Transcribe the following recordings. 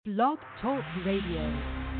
Blog Talk Radio.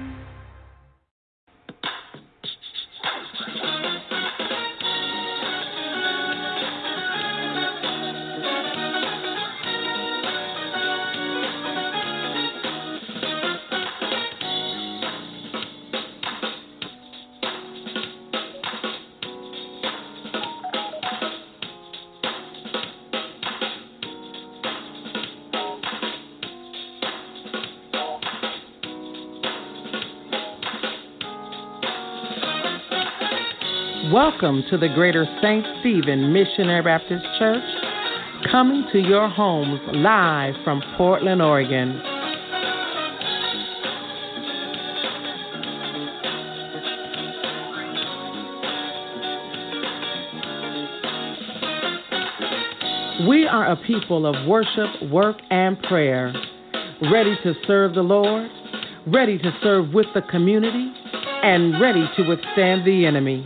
Welcome to the Greater St. Stephen Missionary Baptist Church, coming to your homes live from Portland, Oregon. We are a people of worship, work, and prayer, ready to serve the Lord, ready to serve with the community, and ready to withstand the enemy.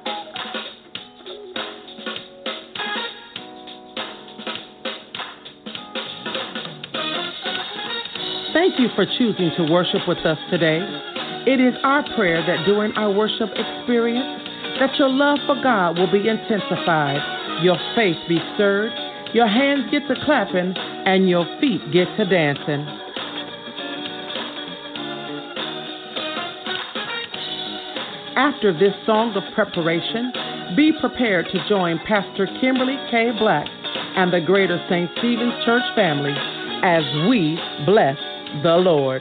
Thank you for choosing to worship with us today. It is our prayer that during our worship experience, that your love for God will be intensified, your faith be stirred, your hands get to clapping, and your feet get to dancing. After this song of preparation, be prepared to join Pastor Kimberly K. Black and the Greater St. Stephen's Church family as we bless the Lord.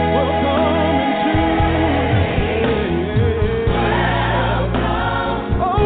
Oh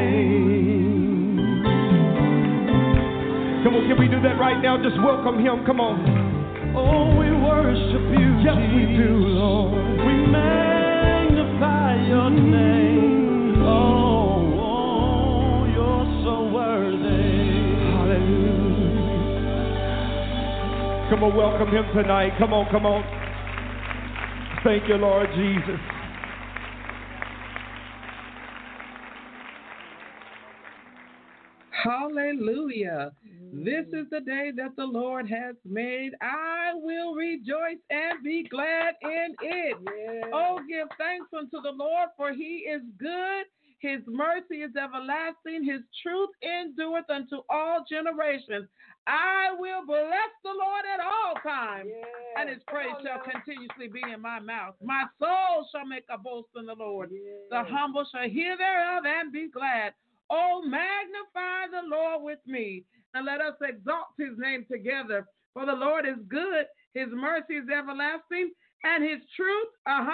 name. Come on, can we do that right now? Just welcome him. Come on. Oh, we worship you, yes, Jesus. We do, Lord. We magnify your name. Oh, you're so worthy. Hallelujah. Come on, welcome him tonight. Come on, come on. Thank you, Lord Jesus. Hallelujah. This is the day that the Lord has made. I will rejoice and be glad in it. Yes. Oh, give thanks unto the Lord, for he is good. His mercy is everlasting. His truth endureth unto all generations. I will bless the Lord at all times, and his praise shall continuously be in my mouth. My soul shall make a boast in the Lord. The humble shall hear thereof and be glad. Oh, magnify the Lord with me, and let us exalt his name together. For the Lord is good, his mercy is everlasting, and his truth,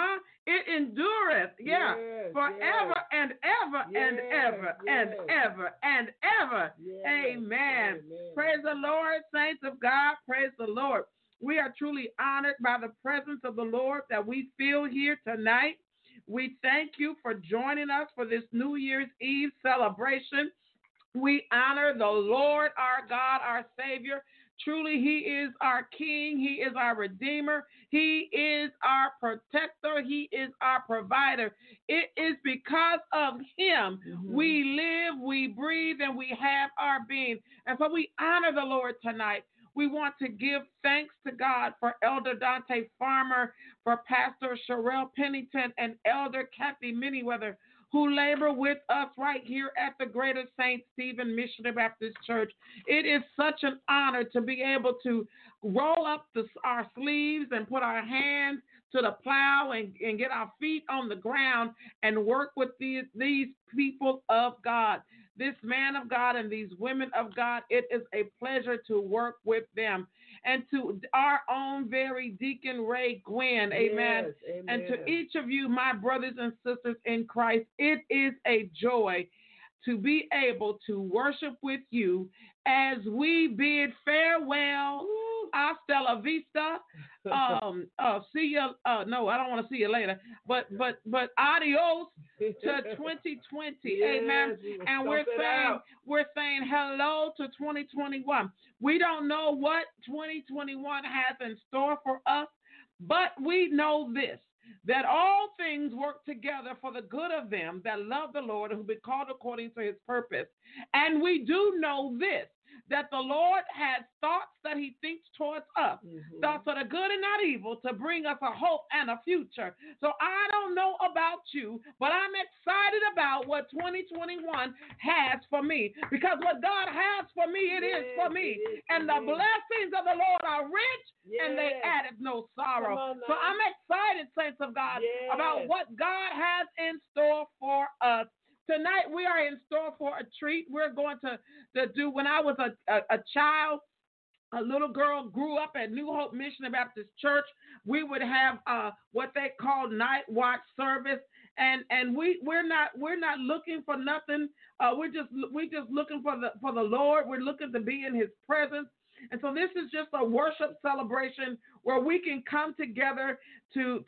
it endureth, forever and ever and ever and ever and ever. Amen. Praise the Lord, saints of God, praise the Lord. We are truly honored by the presence of the Lord that we feel here tonight. We thank you for joining us for this New Year's Eve celebration. We honor the Lord, our God, our Savior. Truly, he is our King. He is our Redeemer. He is our protector. He is our provider. It is because of him we live, we breathe, and we have our being. And so we honor the Lord tonight. We want to give thanks to God for Elder Dante Farmer, for Pastor Sherelle Pennington, and Elder Kathy Manyweather, who labor with us right here at the Greater St. Stephen Missionary Baptist Church. It is such an honor to be able to roll up our sleeves and put our hands to the plow and get our feet on the ground and work with these people of God. This man of God and these women of God, it is a pleasure to work with them. And to our own very Deacon Ray Gwynn, amen. And to each of you, my brothers and sisters in Christ, it is a joy to be able to worship with you as we bid farewell, hasta la vista, see you, no, I don't want to see you later, but adios to 2020, amen. And we're saying hello to 2021. We don't know what 2021 has in store for us, but we know this, that all things work together for the good of them that love the Lord and who be called according to his purpose. And we do know this, that the Lord has thoughts that he thinks towards us, thoughts that are good and not evil, to bring us a hope and a future. So I don't know about you, but I'm excited about what 2021 has for me, because what God has for me, it is for me. And the blessings of the Lord are rich, and they added no sorrow. So I'm excited, saints of God, about what God has in store for us. Tonight, we are in store for a treat. We're going to do, when I was a child, a little girl, grew up at New Hope Missionary Baptist Church, we would have what they call night watch service. And we're not looking for nothing. We're just looking for the Lord. We're looking to be in his presence. And so this is just a worship celebration where we can come together to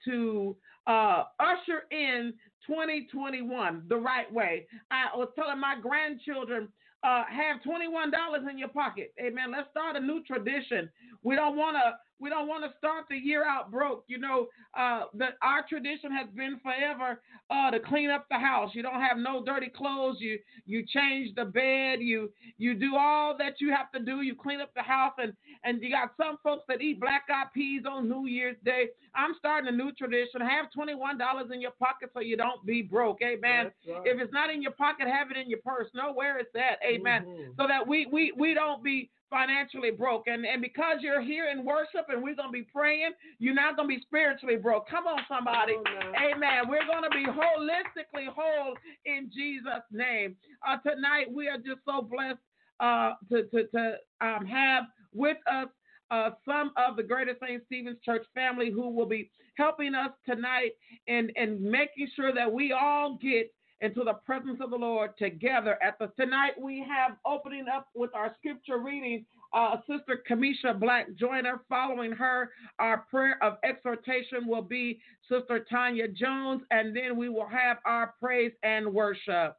usher in 2021 the right way. I was telling my grandchildren, have $21 in your pocket. Amen. Let's start a new tradition. We don't want to start the year out broke. You know, that our tradition has been forever to clean up the house. You don't have no dirty clothes. You change the bed. You do all that you have to do. You clean up the house, and you got some folks that eat black-eyed peas on New Year's Day. I'm starting a new tradition. Have $21 in your pocket so you don't be broke. Amen. Right. If it's not in your pocket, have it in your purse. Know where it's at. Amen. So that we don't be financially broke. And because you're here in worship and we're going to be praying, you're not going to be spiritually broke. Come on, somebody. Amen. We're going to be holistically whole in Jesus' name. Tonight, we are just so blessed to have with us some of the Greater St. Stephen's Church family who will be helping us tonight and making sure that we all get into the presence of the Lord together. Tonight we have opening up with our scripture reading, Sister Kamisha Black Joyner. Following her, our prayer of exhortation will be Sister Tanya Jones, and then we will have our praise and worship.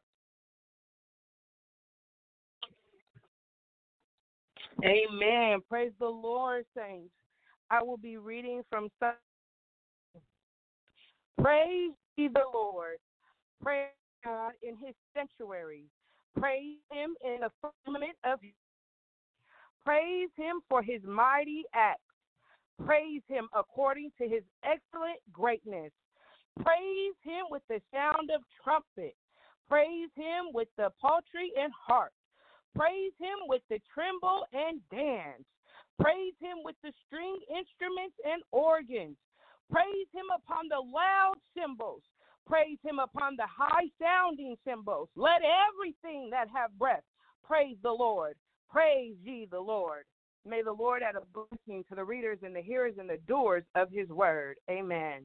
Amen. Praise the Lord, saints. I will be reading from Praise ye the Lord. Praise God in his sanctuary. Praise him in the firmament of his. Praise him for his mighty acts. Praise him according to his excellent greatness. Praise him with the sound of trumpet. Praise him with the psaltery and harp. Praise him with the timbrel and dance. Praise him with the string instruments and organs. Praise him upon the loud cymbals. Praise him upon the high-sounding cymbals. Let everything that have breath praise the Lord. Praise ye the Lord. May the Lord add a blessing to the readers and the hearers and the doers of his word. Amen.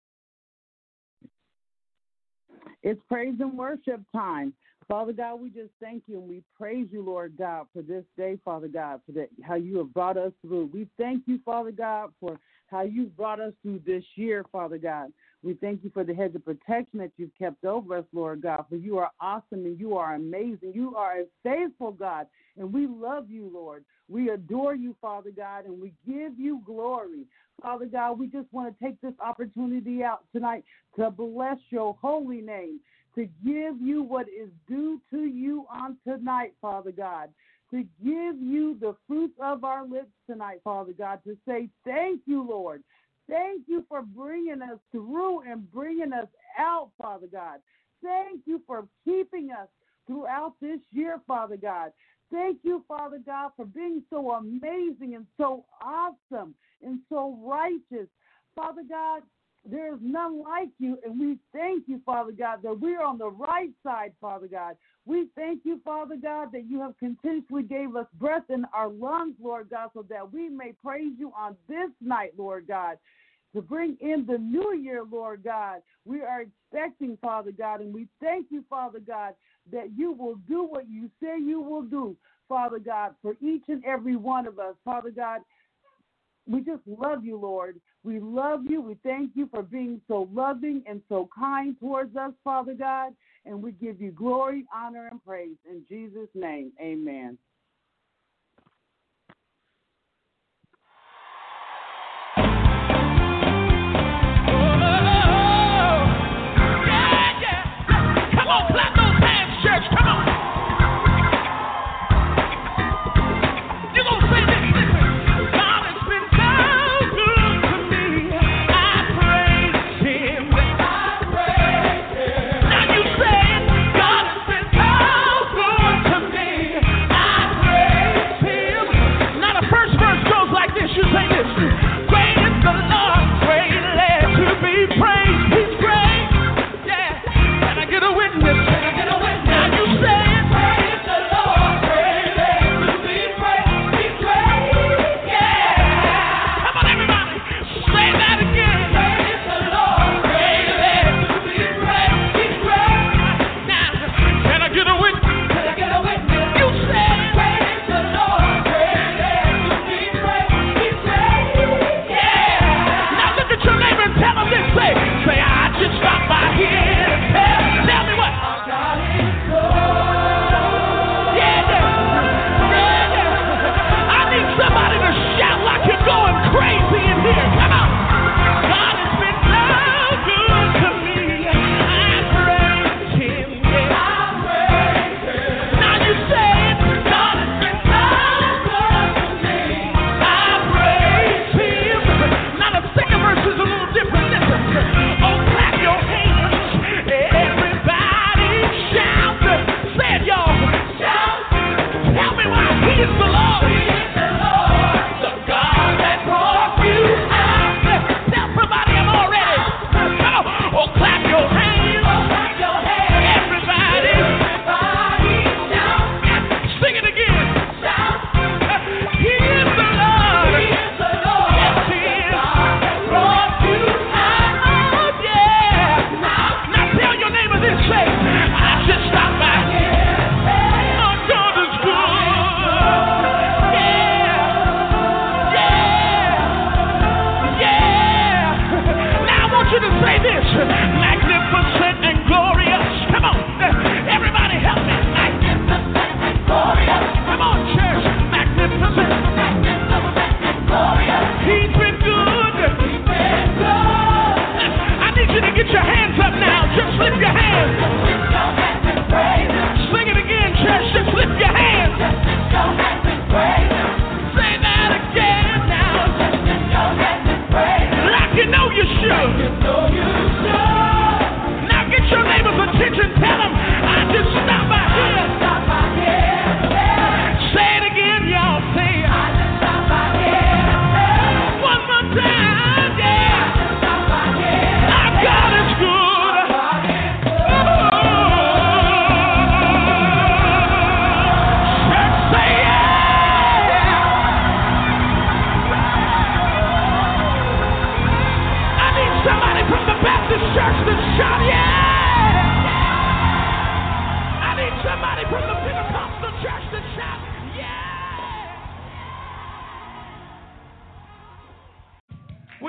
It's praise and worship time. Father God, we just thank you and we praise you, Lord God, for this day, Father God, for how you have brought us through. We thank you, Father God, for how you've brought us through this year, Father God. We thank you for the hedge of protection that you've kept over us, Lord God, for you are awesome and you are amazing. You are a faithful God, and we love you, Lord. We adore you, Father God, and we give you glory. Father God, we just want to take this opportunity out tonight to bless your holy name, to give you what is due to you on tonight, Father God, to give you the fruits of our lips tonight, Father God, to say thank you, Lord. Thank you for bringing us through and bringing us out, Father God. Thank you for keeping us throughout this year, Father God. Thank you, Father God, for being so amazing and so awesome and so righteous. Father God, there is none like you, and we thank you, Father God, that we are on the right side, Father God. We thank you, Father God, that you have continuously gave us breath in our lungs, Lord God, so that we may praise you on this night, Lord God, to bring in the new year, Lord God. We are expecting, Father God, and we thank you, Father God, that you will do what you say you will do, Father God, for each and every one of us, Father God. We just love you, Lord. We love you. We thank you for being so loving and so kind towards us, Father God. And we give you glory, honor, and praise. In Jesus' name, amen. Come on, clap those hands, church. Come on. You're going to say this. Listen. God has been so good to me. I praise him. Now you say, God has been so good to me. I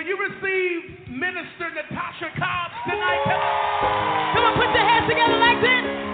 Will you receive Minister Natasha Cobbs tonight? Come on, put your hands together like this.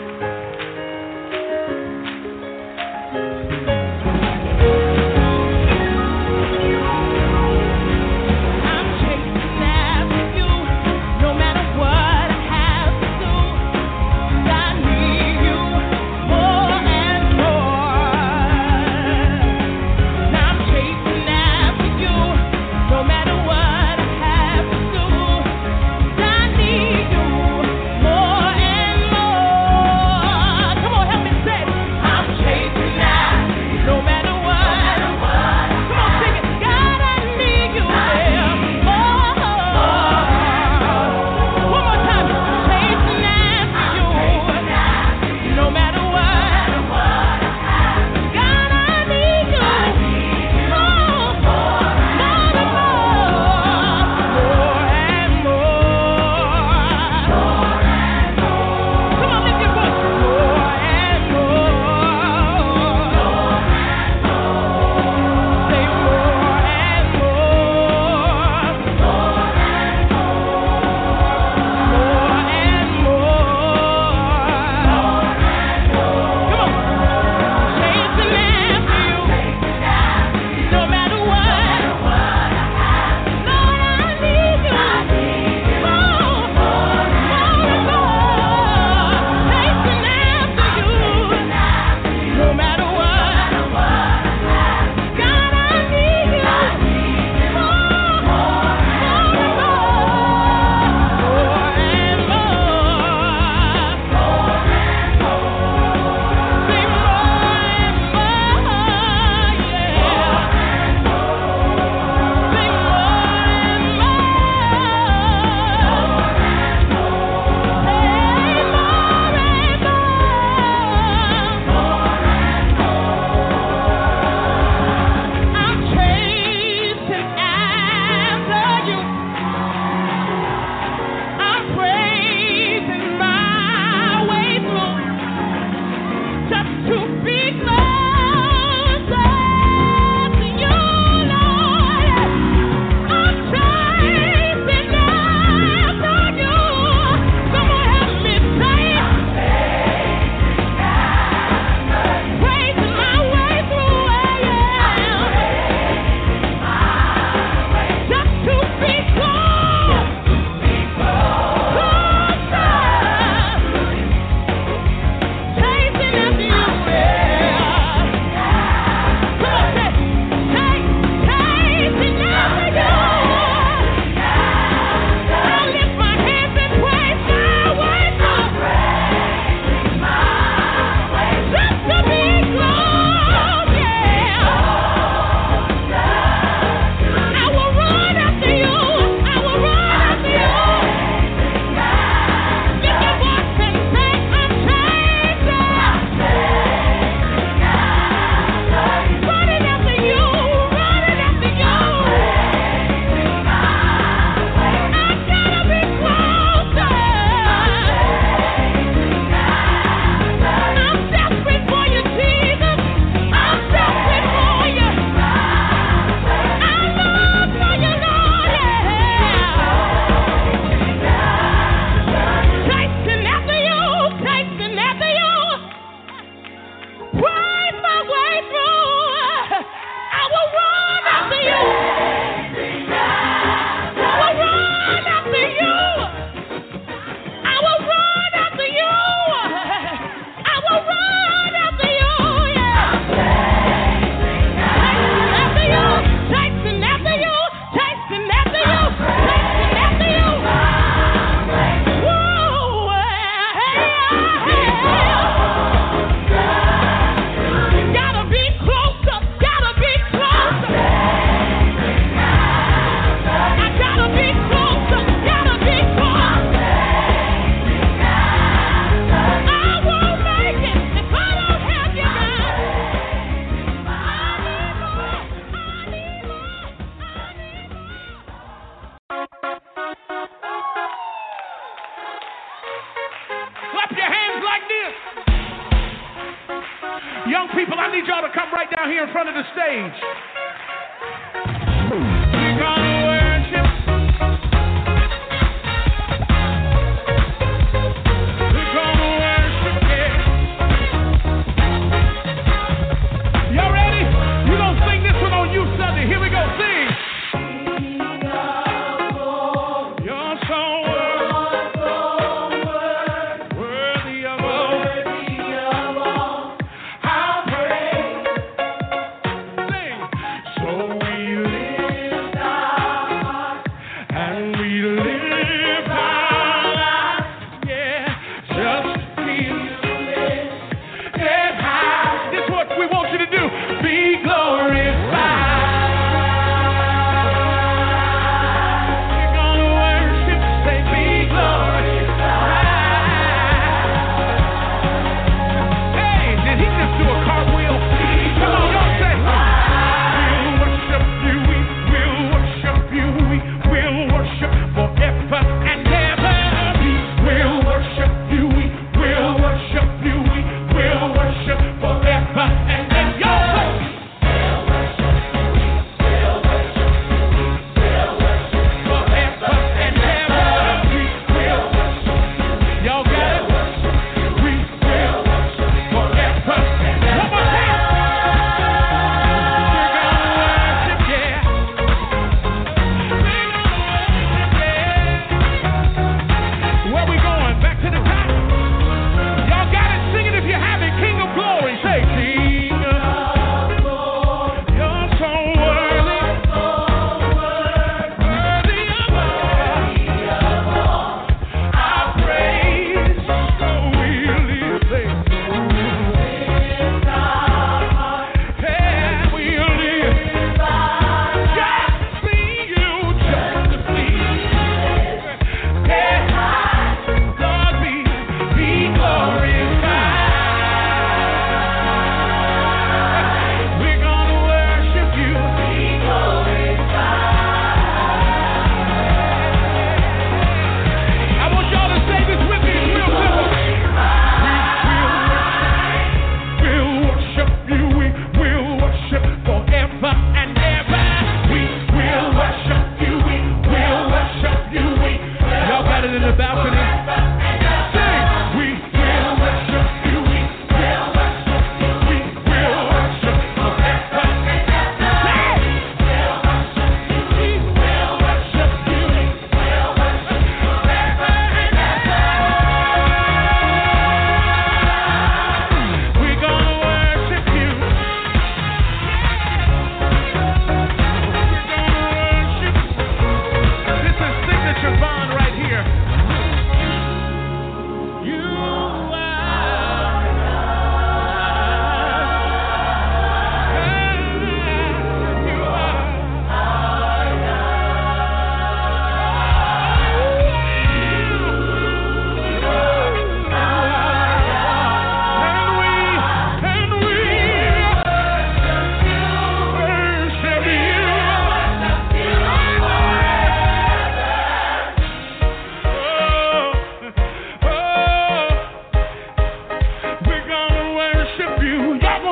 Young people, I need y'all to come right down here in front of the stage. We're gonna worship.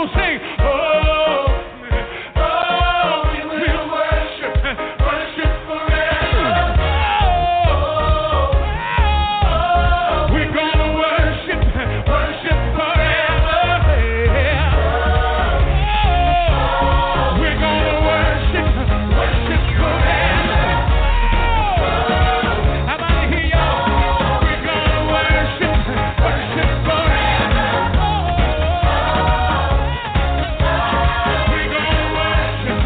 on, sing. We will worship forever. We're gonna worship forever. We're gonna worship forever. How about to hear y'all? We're gonna worship forever. We're gonna worship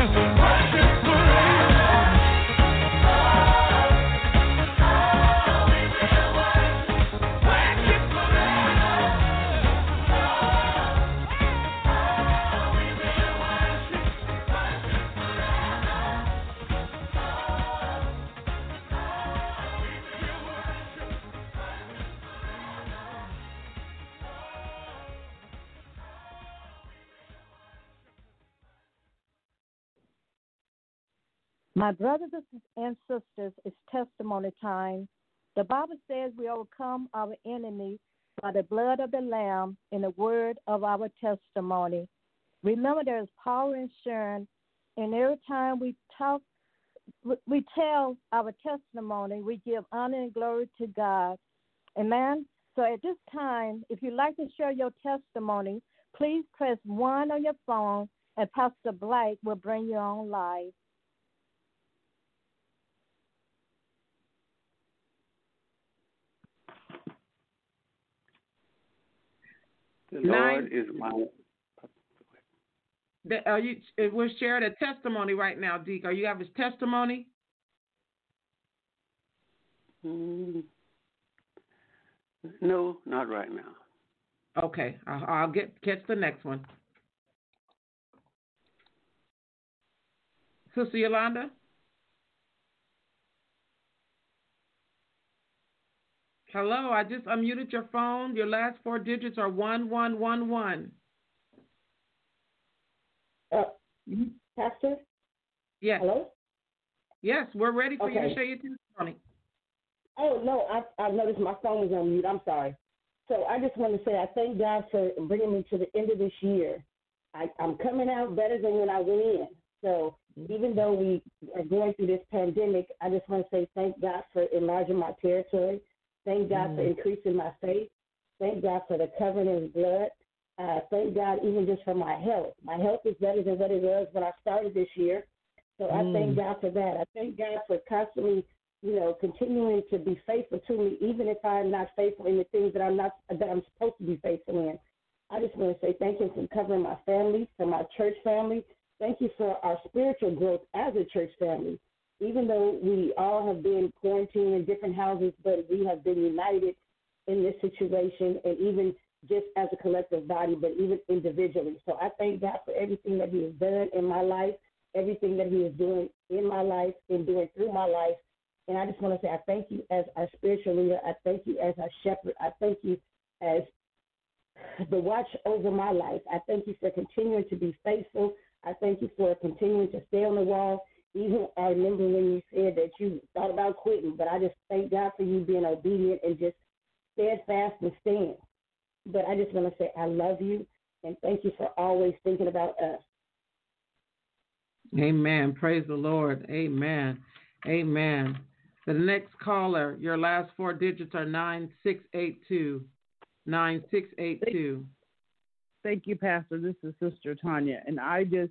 My brothers and sisters, it's testimony time. The Bible says we overcome our enemy by the blood of the Lamb and the word of our testimony. Remember, there is power in sharing, and every time we tell our testimony, we give honor and glory to God. Amen? So at this time, if you'd like to share your testimony, please press 1 on your phone, and Pastor Blake will bring you on live. The Lord is my. We're sharing a testimony right now, Deke. Are you have his testimony? No, not right now. Okay, I'll catch the next one. Sister Yolanda? Hello, I just unmuted your phone. Your last 4 digits are 1111. Pastor? Yes. Hello? Yes, we're ready for you to share your testimony. Oh, no, I noticed my phone was on mute. I'm sorry. So I just want to say I thank God for bringing me to the end of this year. I'm coming out better than when I went in. So even though we are going through this pandemic, I just want to say thank God for enlarging my territory. Thank God for increasing my faith. Thank God for the covering of His blood. Thank God even just for my health. My health is better than what it was when I started this year. So I thank God for that. I thank God for constantly, continuing to be faithful to me, even if I'm not faithful in the things that I'm supposed to be faithful in. I just want to say thank you for covering my family, for my church family. Thank you for our spiritual growth as a church family. Even though we all have been quarantined in different houses, but we have been united in this situation, and even just as a collective body, but even individually. So I thank God for everything that He has done in my life, everything that He is doing in my life and doing through my life. And I just want to say I thank you as our spiritual leader. I thank you as our shepherd. I thank you as the watch over my life. I thank you for continuing to be faithful. I thank you for continuing to stay on the wall. Even I remember when you said that you thought about quitting, but I just thank God for you being obedient and just steadfast and stand. But I just want to say I love you and thank you for always thinking about us. Amen. Praise the Lord. Amen. Amen. The next caller, your last 4 digits are 9682. 9682. Thank you, Pastor. This is Sister Tanya. And I just,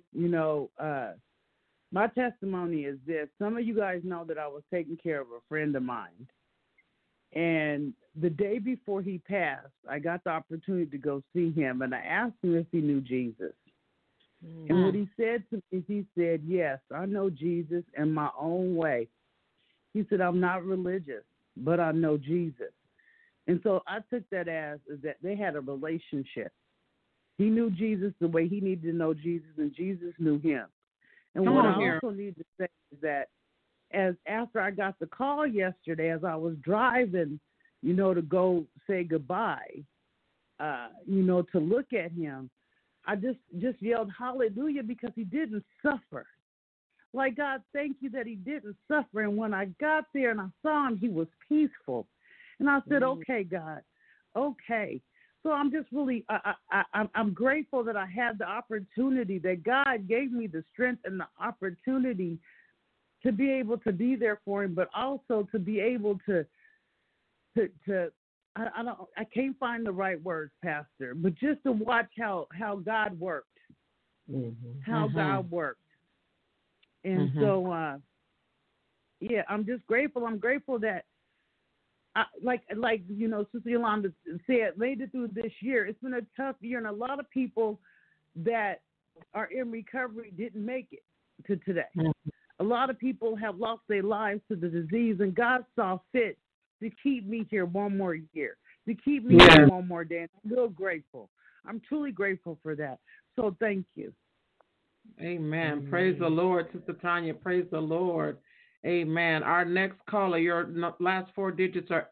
my testimony is this. Some of you guys know that I was taking care of a friend of mine. And the day before he passed, I got the opportunity to go see him. And I asked him if he knew Jesus. And what he said to me, he said, yes, I know Jesus in my own way. He said, I'm not religious, but I know Jesus. And so I took that as that they had a relationship. He knew Jesus the way he needed to know Jesus, and Jesus knew him. And what I also need to say is that as after I got the call yesterday, as I was driving, to go say goodbye, to look at him, I just yelled hallelujah because he didn't suffer. Like, God, thank you that he didn't suffer. And when I got there and I saw him, he was peaceful. And I said, okay, God, okay. So I'm just really, I'm grateful that I had the opportunity, that God gave me the strength and the opportunity to be able to be there for him, but also to be able to I can't find the right words, Pastor, but just to watch how God worked, God worked. And so, yeah, I'm just grateful. I'm grateful that, like Sister Yolanda said, made it through this year. It's been a tough year, and a lot of people that are in recovery didn't make it to today. A lot of people have lost their lives to the disease, and God saw fit to keep me here one more year, to keep me here one more day. And I'm real grateful. I'm truly grateful for that. So thank you. Amen. Praise the Lord, Sister Tanya. Praise the Lord. Amen. Our next caller, your last 4 digits are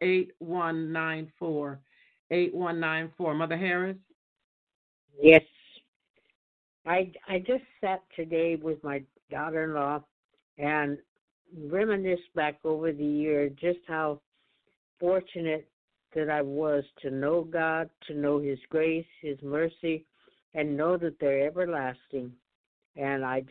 8194. 8194. Mother Harris? Yes. I just sat today with my daughter-in-law and reminisced back over the year just how fortunate that I was to know God, to know his grace, his mercy, and know that they're everlasting. And I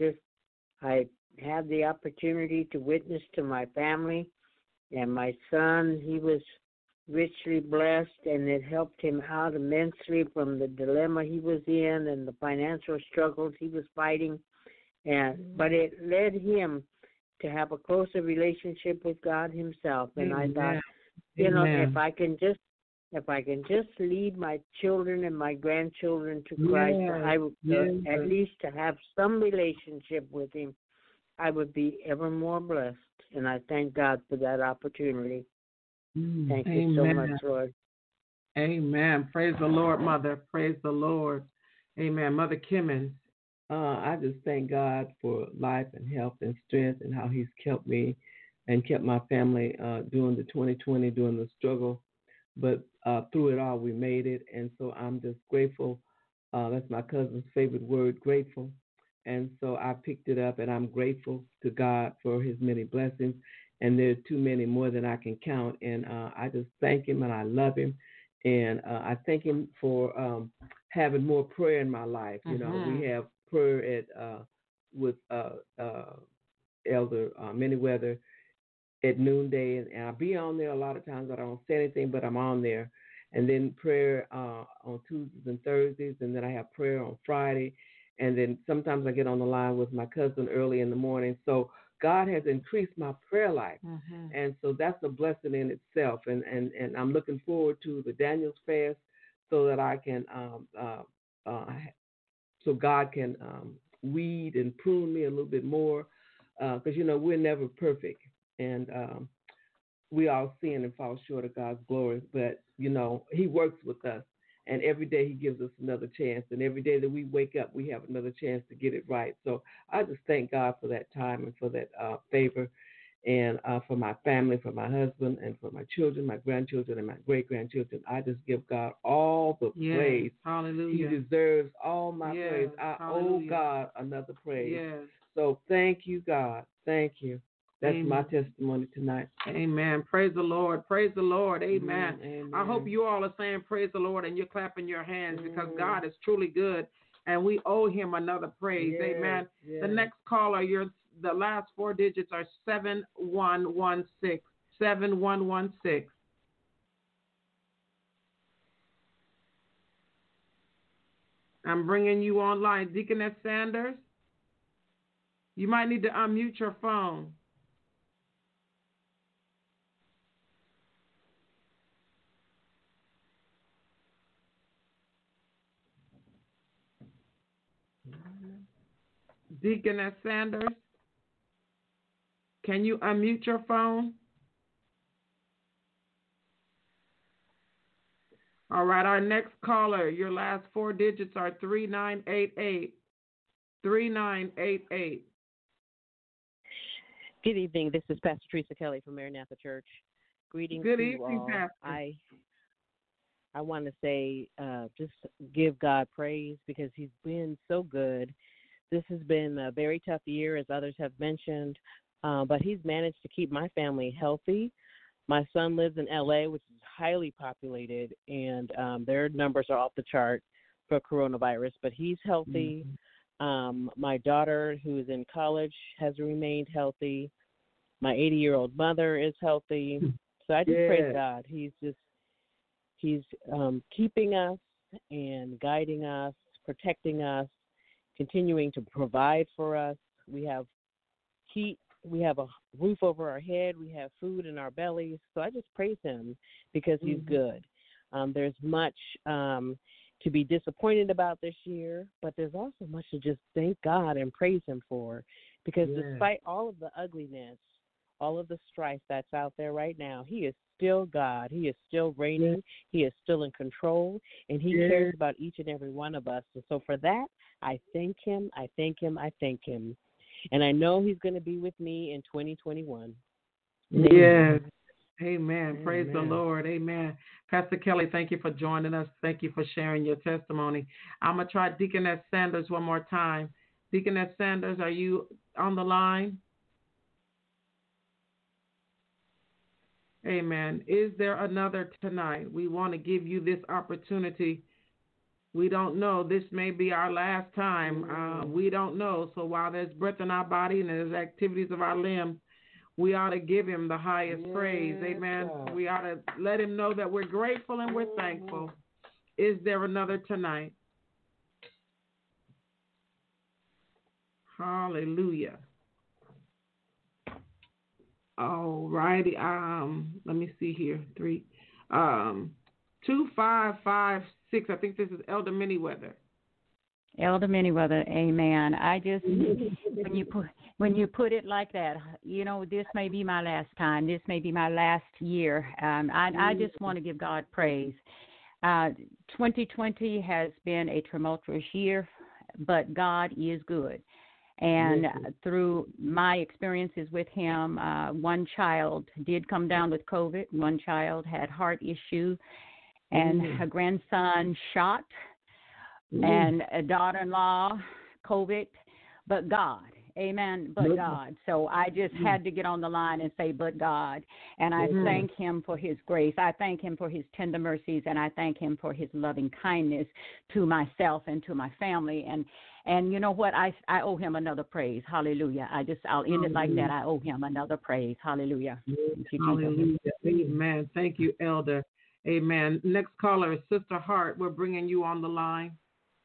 had the opportunity to witness to my family and my son. He was richly blessed, and it helped him out immensely from the dilemma he was in and the financial struggles he was fighting. But it led him to have a closer relationship with God himself. And I thought, if I can just lead my children and my grandchildren to Christ, I would at least to have some relationship with him, I would be ever more blessed. And I thank God for that opportunity. Thank you so much, Lord. Amen. Praise the Lord, Mother. Praise the Lord. Amen. Mother Kimmons. I just thank God for life and health and strength and how he's kept me and kept my family during the 2020, during the struggle. But through it all, we made it. And so I'm just grateful. That's my cousin's favorite word, grateful. And so I picked it up, and I'm grateful to God for his many blessings. And there are too many more than I can count. And I just thank him, and I love him. And I thank him for having more prayer in my life. You know, we have prayer with Elder Manyweather at noonday, and I'll be on there a lot of times. I don't say anything, but I'm on there. And then prayer on Tuesdays and Thursdays, and then I have prayer on Friday. And then sometimes I get on the line with my cousin early in the morning. So God has increased my prayer life. And so that's a blessing in itself. And I'm looking forward to the Daniel's fast so that I can, so God can weed and prune me a little bit more. Because, we're never perfect. And we all sin and fall short of God's glory. But, he works with us. And every day he gives us another chance. And every day that we wake up, we have another chance to get it right. So I just thank God for that time and for that favor, and for my family, for my husband, and for my children, my grandchildren, and my great-grandchildren. I just give God all the praise. Hallelujah. He deserves all my praise. I owe God another praise. So thank you, God. Thank you. That's my testimony tonight. Amen. Praise the Lord. Praise the Lord. Amen. Amen. I hope you all are saying praise the Lord and you're clapping your hands because God is truly good and we owe him another praise. Amen. The next caller, the last 4 digits are 7116. 7116. I'm bringing you online. Deaconess Sanders, you might need to unmute your phone. Deaconess Sanders, can you unmute your phone? All right, our next caller, your last 4 digits are 3988. 3988. Good evening. This is Pastor Teresa Kelly from Maranatha Church. Greetings Good to evening, you all. Pastor. I want to say just give God praise because he's been so good. This has been a very tough year, as others have mentioned, but he's managed to keep my family healthy. My son lives in L.A., which is highly populated, and their numbers are off the chart for coronavirus. But he's healthy. My daughter, who is in college, has remained healthy. My 80-year-old mother is healthy. So I just praise God. He's keeping us and guiding us, protecting us, continuing to provide for us. We have heat. We have a roof over our head. We have food in our bellies. So I just praise him because he's good. There's much to be disappointed about this year, but there's also much to just thank God and praise him for, because despite all of the ugliness, all of the strife that's out there right now, he is still God. He is still reigning. He is still in control, and he cares about each and every one of us. And so for that, I thank him. I thank him. I thank him. And I know he's going to be with me in 2021. Yes. Amen. Praise the Lord. Amen. Pastor Kelly, thank you for joining us. Thank you for sharing your testimony. I'm going to try Deaconess Sanders one more time. Deaconess Sanders, are you on the line? Amen. Is there another tonight? We want to give you this opportunity. We don't know. This may be our last time. We don't know. So while there's breath in our body and there's activities of our limbs, we ought to give him the highest praise. Amen. God. We ought to let him know that we're grateful and we're thankful. Is there another tonight? Hallelujah. All righty. Let me see here. 2556. I think this is Elder Manyweather. Elder Manyweather, amen. I just when you put it like that, you know, this may be my last time. This may be my last year. I just want to give God praise. 2020 has been a tumultuous year, but God is good. And through my experiences with him, one child did come down with COVID. One child had heart issue, and a grandson shot, and a daughter-in-law COVID. But God, amen, but God. So I just had to get on the line and say, but God. And I thank him for his grace. I thank him for his tender mercies, and I thank him for his loving kindness to myself and to my family. And you know what? I owe him another praise. Hallelujah. I'll end it like that. I owe him another praise. Hallelujah. Hallelujah. Amen. Thank you, Elder. Amen. Next caller is Sister Hart. We're bringing you on the line.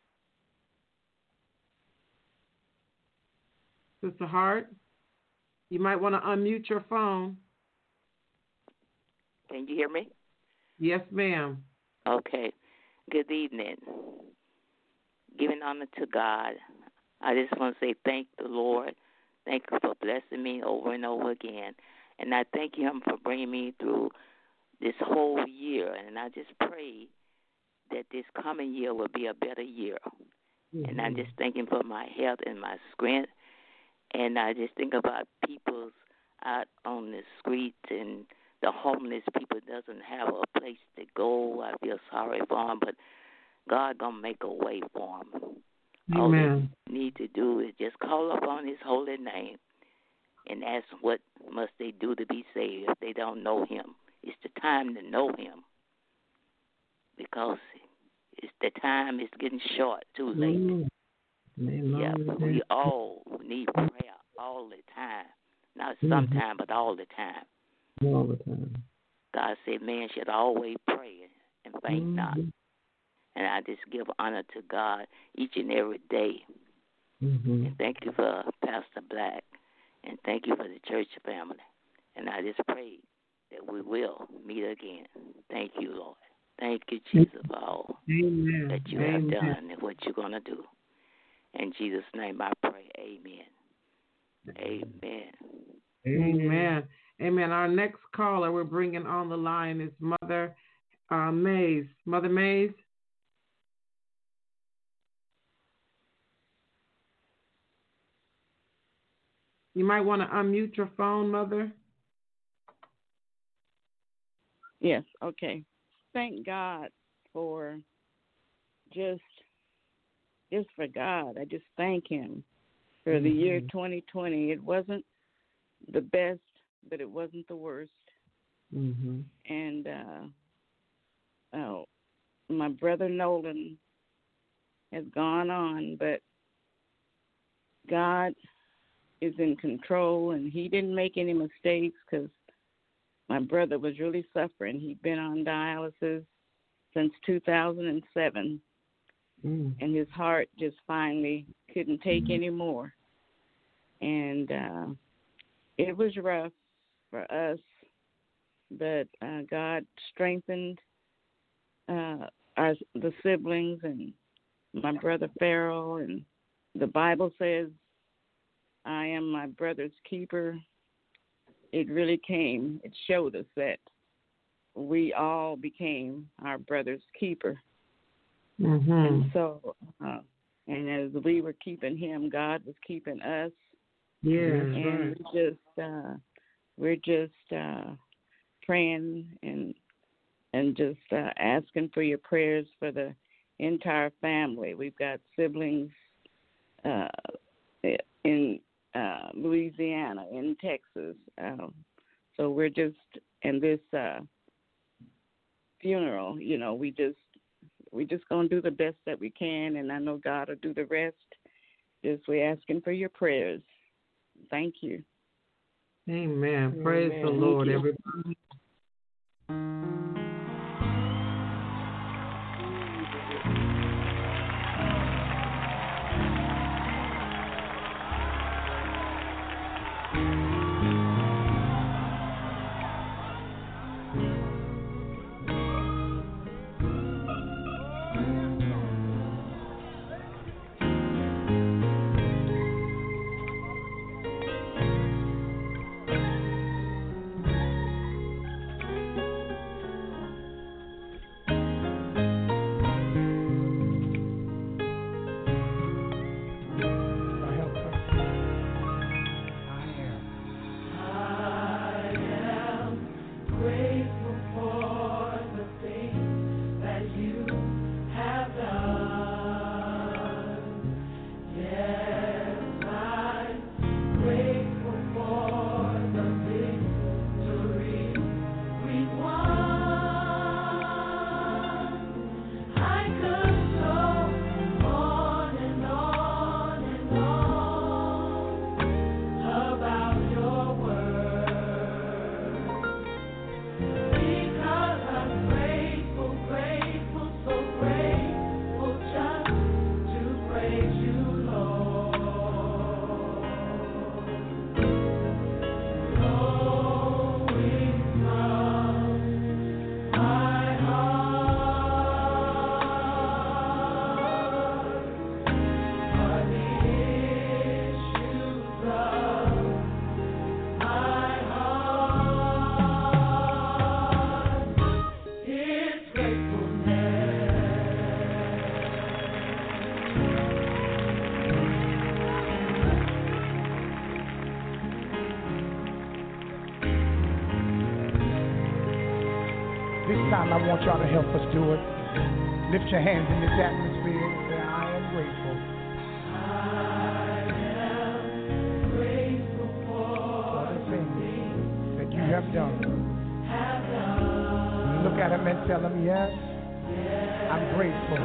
Sister Hart, you might want to unmute your phone. Can you hear me? Yes, ma'am. Okay. Good evening. Giving honor to God, I just want to say thank the Lord. Thank you for blessing me over and over again. And I thank him for bringing me through this whole year. And I just pray that this coming year will be a better year. And I just thank him for my health and my strength. And I just think about people out on the streets and the homeless people doesn't have a place to go. I feel sorry for them, but God going to make a way for them. Amen. All they need to do is just call upon his holy name and ask what must they do to be saved if they don't know him. It's the time to know him, because it's the time is getting short, too late. Yeah, but we all need prayer all the time. Not sometime, but all the time. All the time. God said man should always pray and faint not. And I just give honor to God each and every day. And thank you for Pastor Black. And thank you for the church family. And I just pray that we will meet again. Thank you, Lord. Thank you, Jesus, for all that you have done and what you're going to do. In Jesus' name I pray. Amen. Amen. Amen. Amen. Our next caller we're bringing on the line is Mother Mays. Mother Mays. You might want to unmute your phone, Mother. Yes, okay. Thank God for just for God. I just thank him for the year 2020. It wasn't the best, but it wasn't the worst. And my brother Nolan has gone on, but God is in control, and he didn't make any mistakes because my brother was really suffering. He'd been on dialysis since 2007, and his heart just finally couldn't take any more. And it was rough for us, but God strengthened the siblings and my brother Pharaoh, and the Bible says, I am my brother's keeper. It really it showed us that we all became our brother's keeper. And so, and as we were keeping him, God was keeping us. Yeah, and right. we're just praying and just asking for your prayers for the entire family. We've got siblings in Louisiana, in Texas. So we're just in this funeral. We just gonna do the best that we can, and I know God will do the rest. Just we're asking for your prayers. Thank you. Amen. Praise the Lord, everybody. I want y'all to help us do it. Lift your hands in this atmosphere and say, I am grateful. I am grateful for the things that you have done. Look at them and tell them, yes, I'm grateful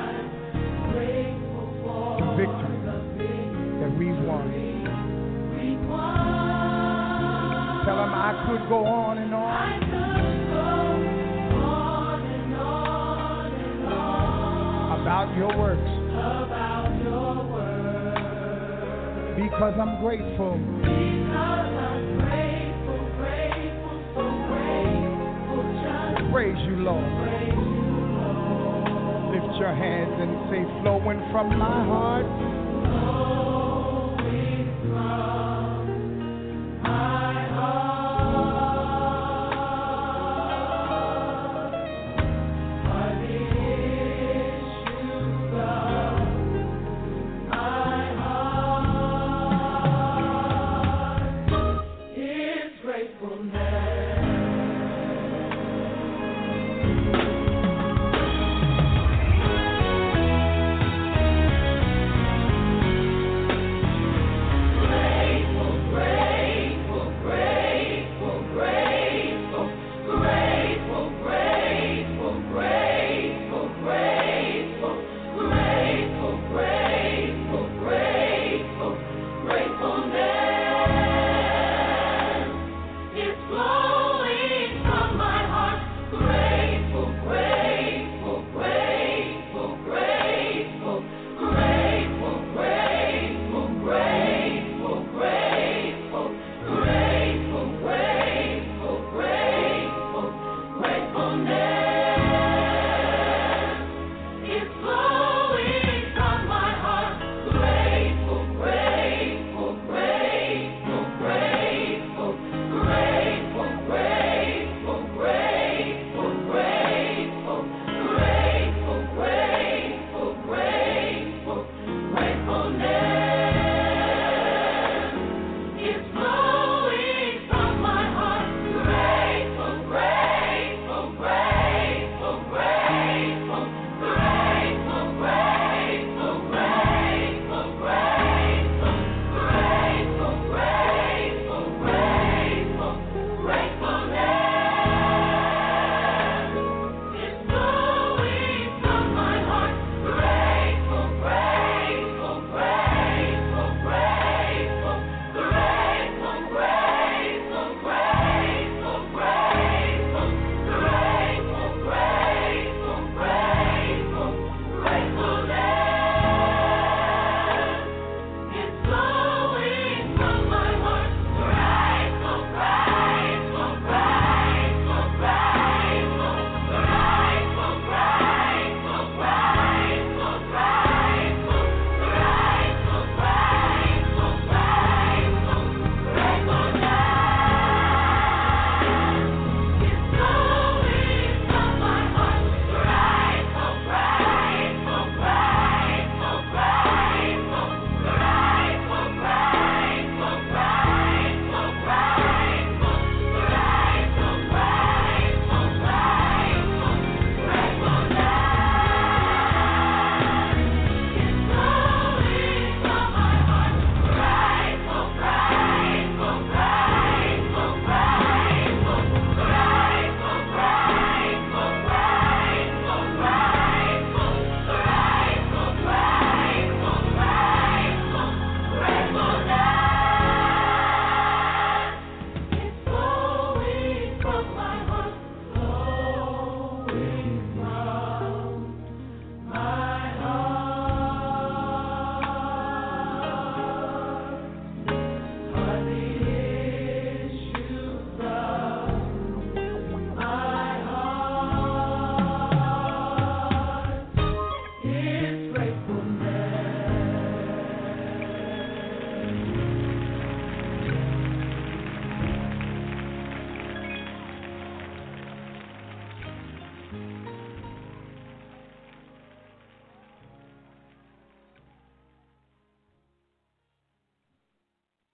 for the victory that we've won. Tell them I could go on and on. About your works. Because I'm grateful. Praise you, Lord. Lift your hands and say, flowing from my heart.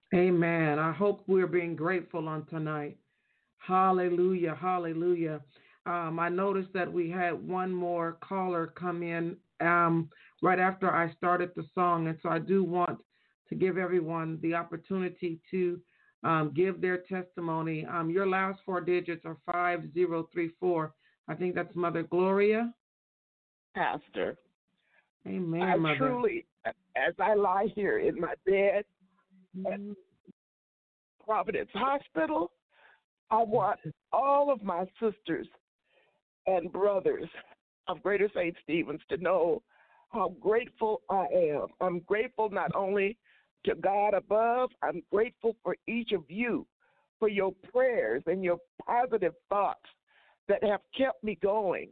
Amen. I hope we're being grateful on tonight. Hallelujah. Hallelujah. I noticed that we had one more caller come in right after I started the song. And so I do want to give everyone the opportunity to give their testimony. Your last four digits are 5034. I think that's Mother Gloria. Pastor. Amen, Mother. Truly, as I lie here in my bed at Providence Hospital, I want all of my sisters and brothers of Greater St. Stephen's to know how grateful I am. I'm grateful not only to God above, I'm grateful for each of you for your prayers and your positive thoughts that have kept me going.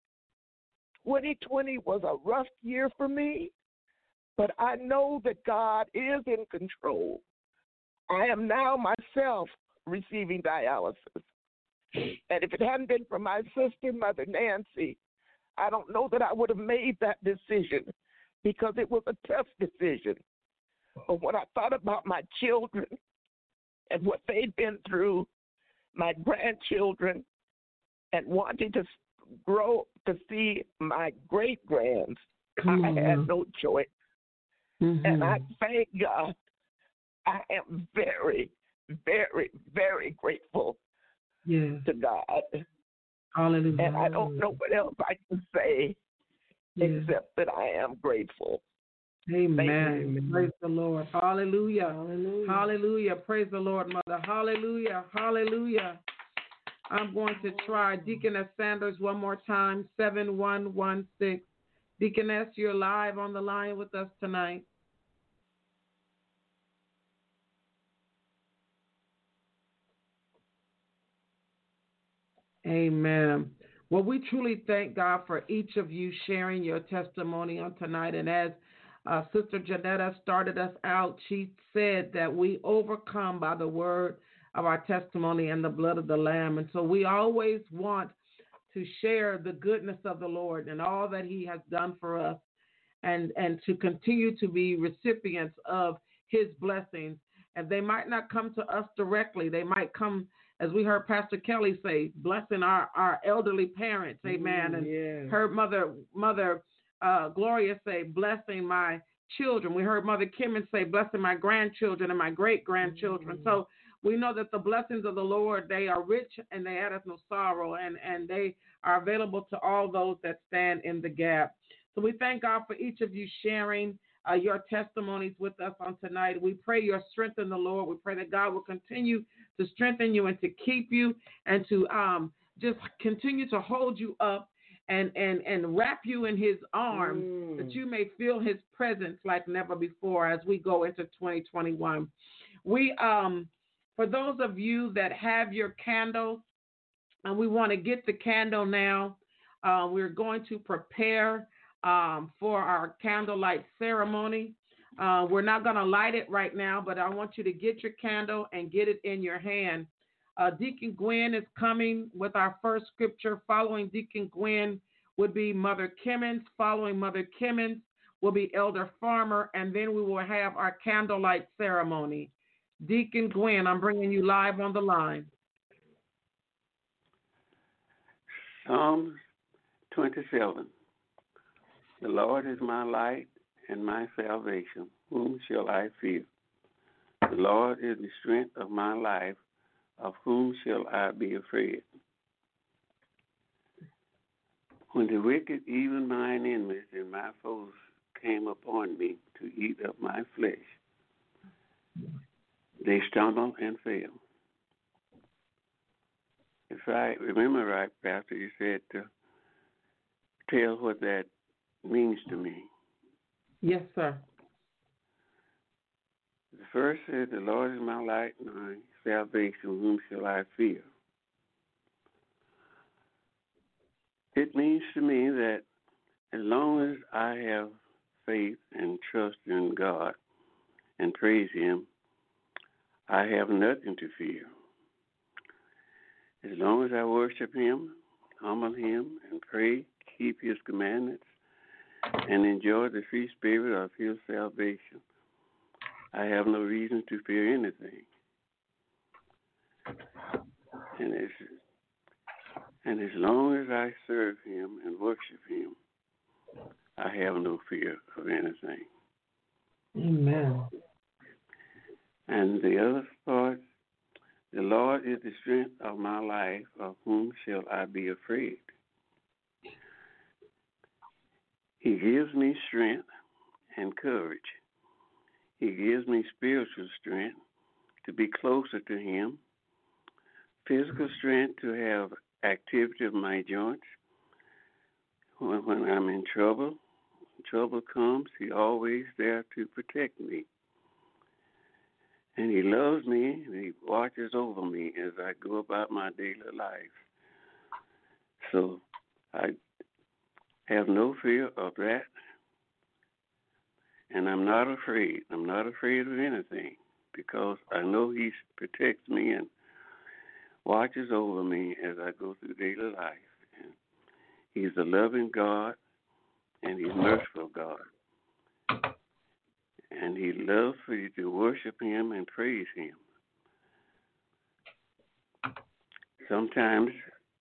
2020 was a rough year for me, but I know that God is in control. I am now myself receiving dialysis. And if it hadn't been for my sister, Mother Nancy, I don't know that I would have made that decision because it was a tough decision. But when I thought about my children and what they'd been through, my grandchildren, and wanting to grow to see my great-grands, I had no choice. And I thank God. I am very, very, very grateful to God. Hallelujah. And I don't know what else I can say except that I am grateful. Amen. Praise the Lord. Hallelujah. Hallelujah. Hallelujah. Praise the Lord, Mother. Hallelujah. Hallelujah. I'm going to try Deaconess Sanders one more time, 7116. Deaconess, you're live on the line with us tonight. Amen. Well, we truly thank God for each of you sharing your testimony on tonight. And as Sister Janetta started us out, she said that we overcome by the word of our testimony and the blood of the Lamb. And so we always want to share the goodness of the Lord and all that he has done for us and to continue to be recipients of his blessings. And they might not come to us directly. They might come, as we heard Pastor Kelly say, blessing our elderly parents, amen. And heard Mother Gloria say, blessing my children. We heard Mother Kimmons say, blessing my grandchildren and my great-grandchildren. So we know that the blessings of the Lord, they are rich and they add us no sorrow, and they are available to all those that stand in the gap. So we thank God for each of you sharing your testimonies with us on tonight. We pray your strength in the Lord. We pray that God will continue to strengthen you and to keep you and to just continue to hold you up and wrap you in his arms that you may feel his presence like never before as we go into 2021. We, for those of you that have your candles, and we want to get the candle now, we're going to prepare for our candlelight ceremony. We're not going to light it right now, but I want you to get your candle and get it in your hand. Deacon Gwen is coming with our first scripture. Following Deacon Gwen would be Mother Kimmons. Following Mother Kimmons will be Elder Farmer, and then we will have our candlelight ceremony. Deacon Gwen, I'm bringing you live on the line. Psalms 27. The Lord is my light and my salvation. Whom shall I fear? The Lord is the strength of my life. Of whom shall I be afraid? When the wicked, even mine enemies and my foes, came upon me to eat up my flesh, they stumble and fail. If I remember right, Pastor, you said to tell what that means to me. Yes, sir. The first said, the Lord is my light and my salvation. Whom shall I fear? It means to me that as long as I have faith and trust in God and praise him, I have nothing to fear. As long as I worship him, humble him, and pray, keep his commandments, and enjoy the free spirit of his salvation, I have no reason to fear anything. And as long as I serve him and worship him, I have no fear of anything. Amen. And the other part, the Lord is the strength of my life. Of whom shall I be afraid? He gives me strength and courage. He gives me spiritual strength to be closer to him, physical strength to have activity of my joints. When I'm in trouble comes, he's always there to protect me. And he loves me, and he watches over me as I go about my daily life. So I have no fear of that. And I'm not afraid. I'm not afraid of anything because I know he protects me and watches over me as I go through daily life. And he's a loving God, and he's merciful God. And he loves for you to worship him and praise him. Sometimes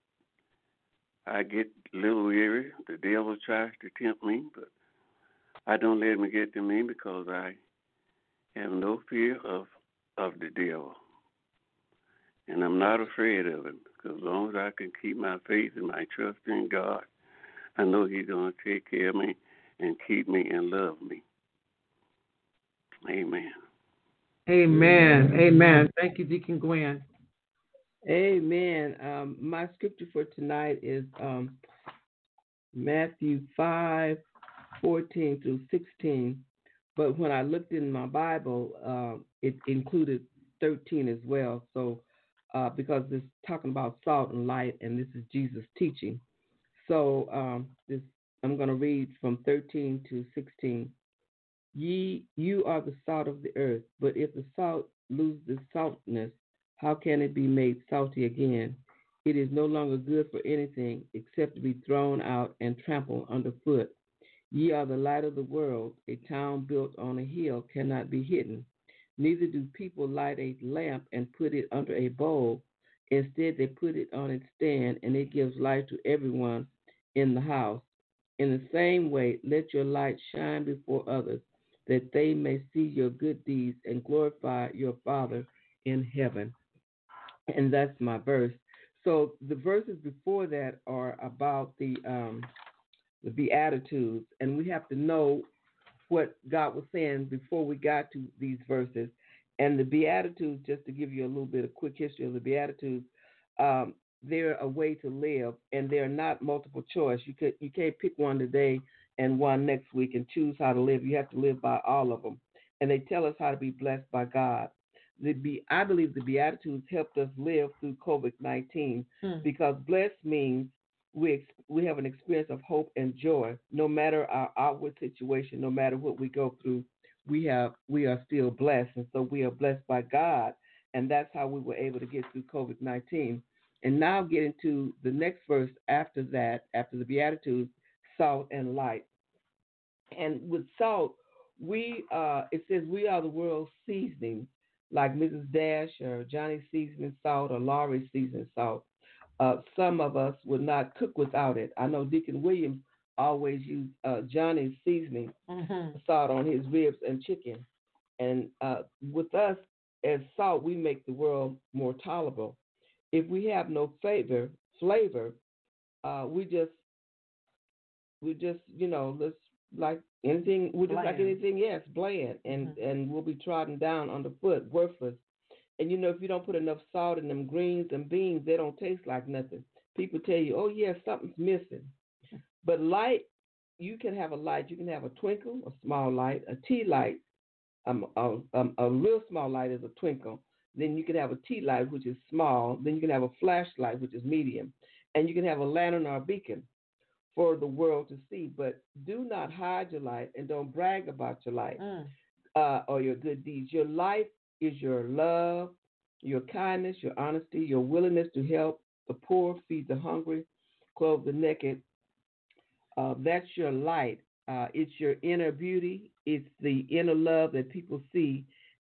I get a little weary. The devil tries to tempt me, but I don't let him get to me because I have no fear of the devil. And I'm not afraid of him because as long as I can keep my faith and my trust in God, I know he's going to take care of me and keep me and love me. Amen. Amen. Amen. Thank you, Deacon Gwen. Amen. My scripture for tonight is Matthew 5:14 through 16. But when I looked in my Bible, it included 13 as well. So because it's talking about salt and light, and this is Jesus' teaching. So I'm going to read from 13 to 16. You are the salt of the earth, but if the salt lose its saltness, how can it be made salty again? It is no longer good for anything except to be thrown out and trampled underfoot. Ye are the light of the world. A town built on a hill cannot be hidden. Neither do people light a lamp and put it under a bowl. Instead, they put it on its stand, and it gives light to everyone in the house. In the same way, let your light shine before others, that they may see your good deeds and glorify your Father in heaven. And that's my verse. So the verses before that are about the Beatitudes, and we have to know what God was saying before we got to these verses. And the Beatitudes, just to give you a little bit of quick history of the Beatitudes, they're a way to live, and they're not multiple choice. You can't pick one today and one next week and choose how to live. You have to live by all of them. And they tell us how to be blessed by God. I believe the Beatitudes helped us live through COVID-19 because blessed means we have an experience of hope and joy. No matter our outward situation, no matter what we go through, we are still blessed. And so we are blessed by God. And that's how we were able to get through COVID-19. And now getting to the next verse after that, after the Beatitudes, salt and light. And with salt, it says we are the world's seasoning, like Mrs. Dash or Johnny seasoning salt or Laurie seasoning salt. Some of us would not cook without it. I know Deacon Williams always used Johnny's seasoning salt on his ribs and chicken. And with us, as salt, we make the world more tolerable. If we have no flavor, we just let's like anything. We're just like anything else, bland, and we'll be trodden down underfoot, worthless. And if you don't put enough salt in them greens and beans, they don't taste like nothing. People tell you, oh yeah, something's missing. But light, you can have a light. You can have a twinkle, a small light, a tea light. A real small light is a twinkle. Then you can have a tea light, which is small. Then you can have a flashlight, which is medium. And you can have a lantern or a beacon for the world to see. But do not hide your light and don't brag about your light or your good deeds. Your light is your love, your kindness, your honesty, your willingness to help the poor, feed the hungry, clothe the naked. That's your light. It's your inner beauty. It's the inner love that people see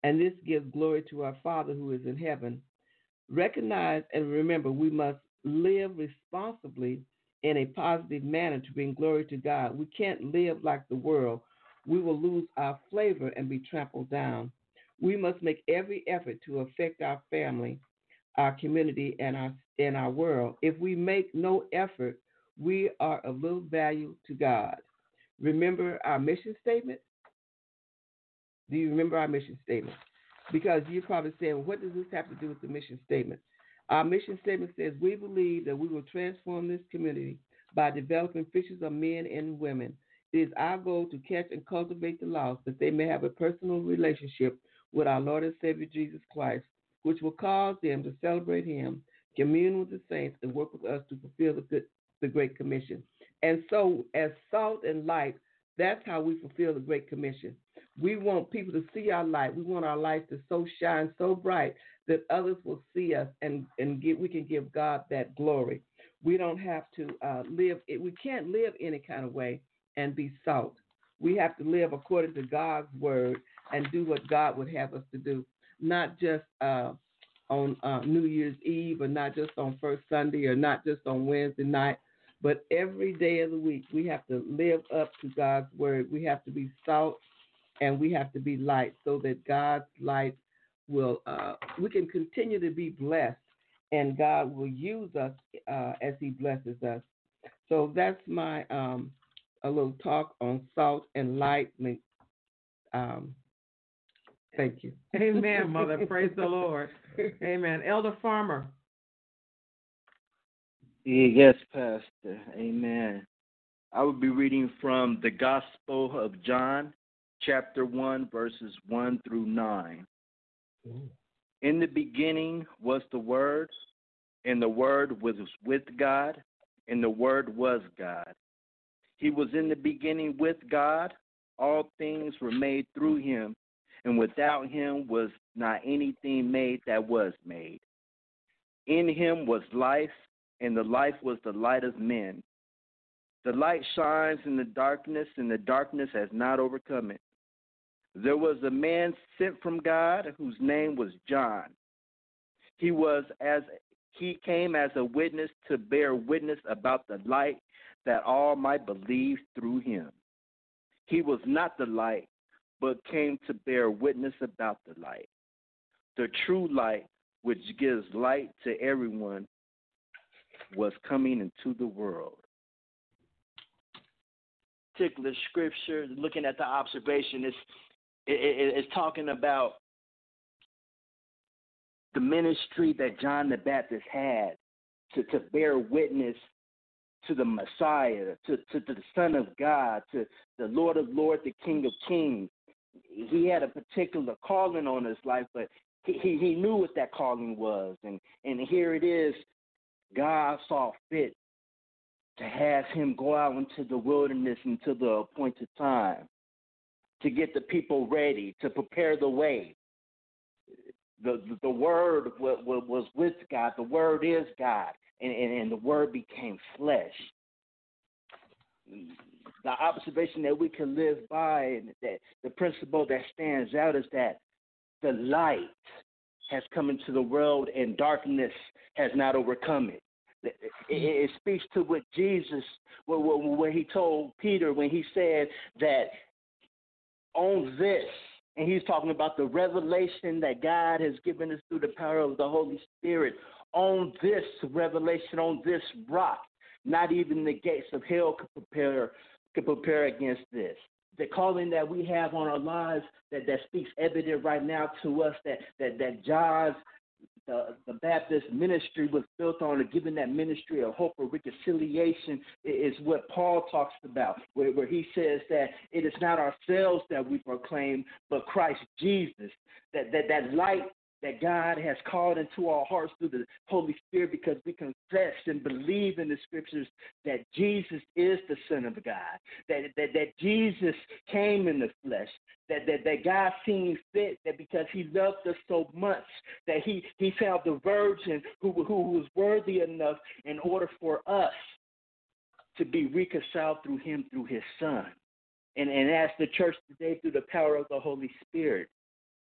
and this gives glory to our Father who is in heaven. Recognize and remember we must live responsibly in a positive manner to bring glory to God. We can't live like the world. We will lose our flavor and be trampled down. We must make every effort to affect our family, our community, and our world. If we make no effort, we are of little value to God. Remember our mission statement? Do you remember our mission statement? Because you're probably saying, well, what does this have to do with the mission statement? Our mission statement says we believe that we will transform this community by developing fishers of men and women. It is our goal to catch and cultivate the lost that they may have a personal relationship with our Lord and Savior Jesus Christ, which will cause them to celebrate Him, commune with the saints, and work with us to fulfill the Great Commission. And so, as salt and light, that's how we fulfill the Great Commission. We want people to see our light. We want our light to so shine so bright that others will see us and we can give God that glory. We don't have to we can't live any kind of way and be salt. We have to live according to God's word and do what God would have us to do, not just on New Year's Eve, or not just on First Sunday, or not just on Wednesday night, but every day of the week we have to live up to God's word. We have to be salt and we have to be light so that God's light will, we can continue to be blessed and God will use us as He blesses us. So that's my a little talk on salt and light. Thank you. Amen, Mother. Praise the Lord. Amen. Elder Farmer. Yes, Pastor. Amen. I will be reading from the Gospel of John, chapter 1, verses 1 through 9. In the beginning was the Word, and the Word was with God, and the Word was God. He was in the beginning with God. All things were made through Him, and without Him was not anything made that was made. In Him was life, and the life was the light of men. The light shines in the darkness, and the darkness has not overcome it. There was a man sent from God whose name was John. He came as a witness to bear witness about the light, that all might believe through him. He was not the light, but came to bear witness about the light. The true light, which gives light to everyone, was coming into the world. Particular scripture, looking at the observation, it's talking about the ministry that John the Baptist had to bear witness to the Messiah, to the Son of God, to the Lord of Lords, the King of Kings. He had a particular calling on his life, but he knew what that calling was. And here it is, God saw fit to have him go out into the wilderness until the appointed time, to get the people ready, to prepare the way. The Word was with God. The Word is God, and the Word became flesh. The observation that we can live by, and that the principle that stands out, is that the light has come into the world and darkness has not overcome it. It speaks to what Jesus, what he told Peter when he said that on this, and he's talking about the revelation that God has given us through the power of the Holy Spirit. On this revelation, on this rock, not even the gates of hell could prepare against this. The calling that we have on our lives that speaks evident right now to us that John's the Baptist ministry was built on, giving that ministry of hope or reconciliation, is what Paul talks about, where he says that it is not ourselves that we proclaim, but Christ Jesus, that light that God has called into our hearts through the Holy Spirit, because we confess and believe in the scriptures that Jesus is the Son of God, that Jesus came in the flesh, that God seen fit, that because he loved us so much, that he found the virgin who was worthy enough in order for us to be reconciled through him, through his Son. And as the church today, through the power of the Holy Spirit,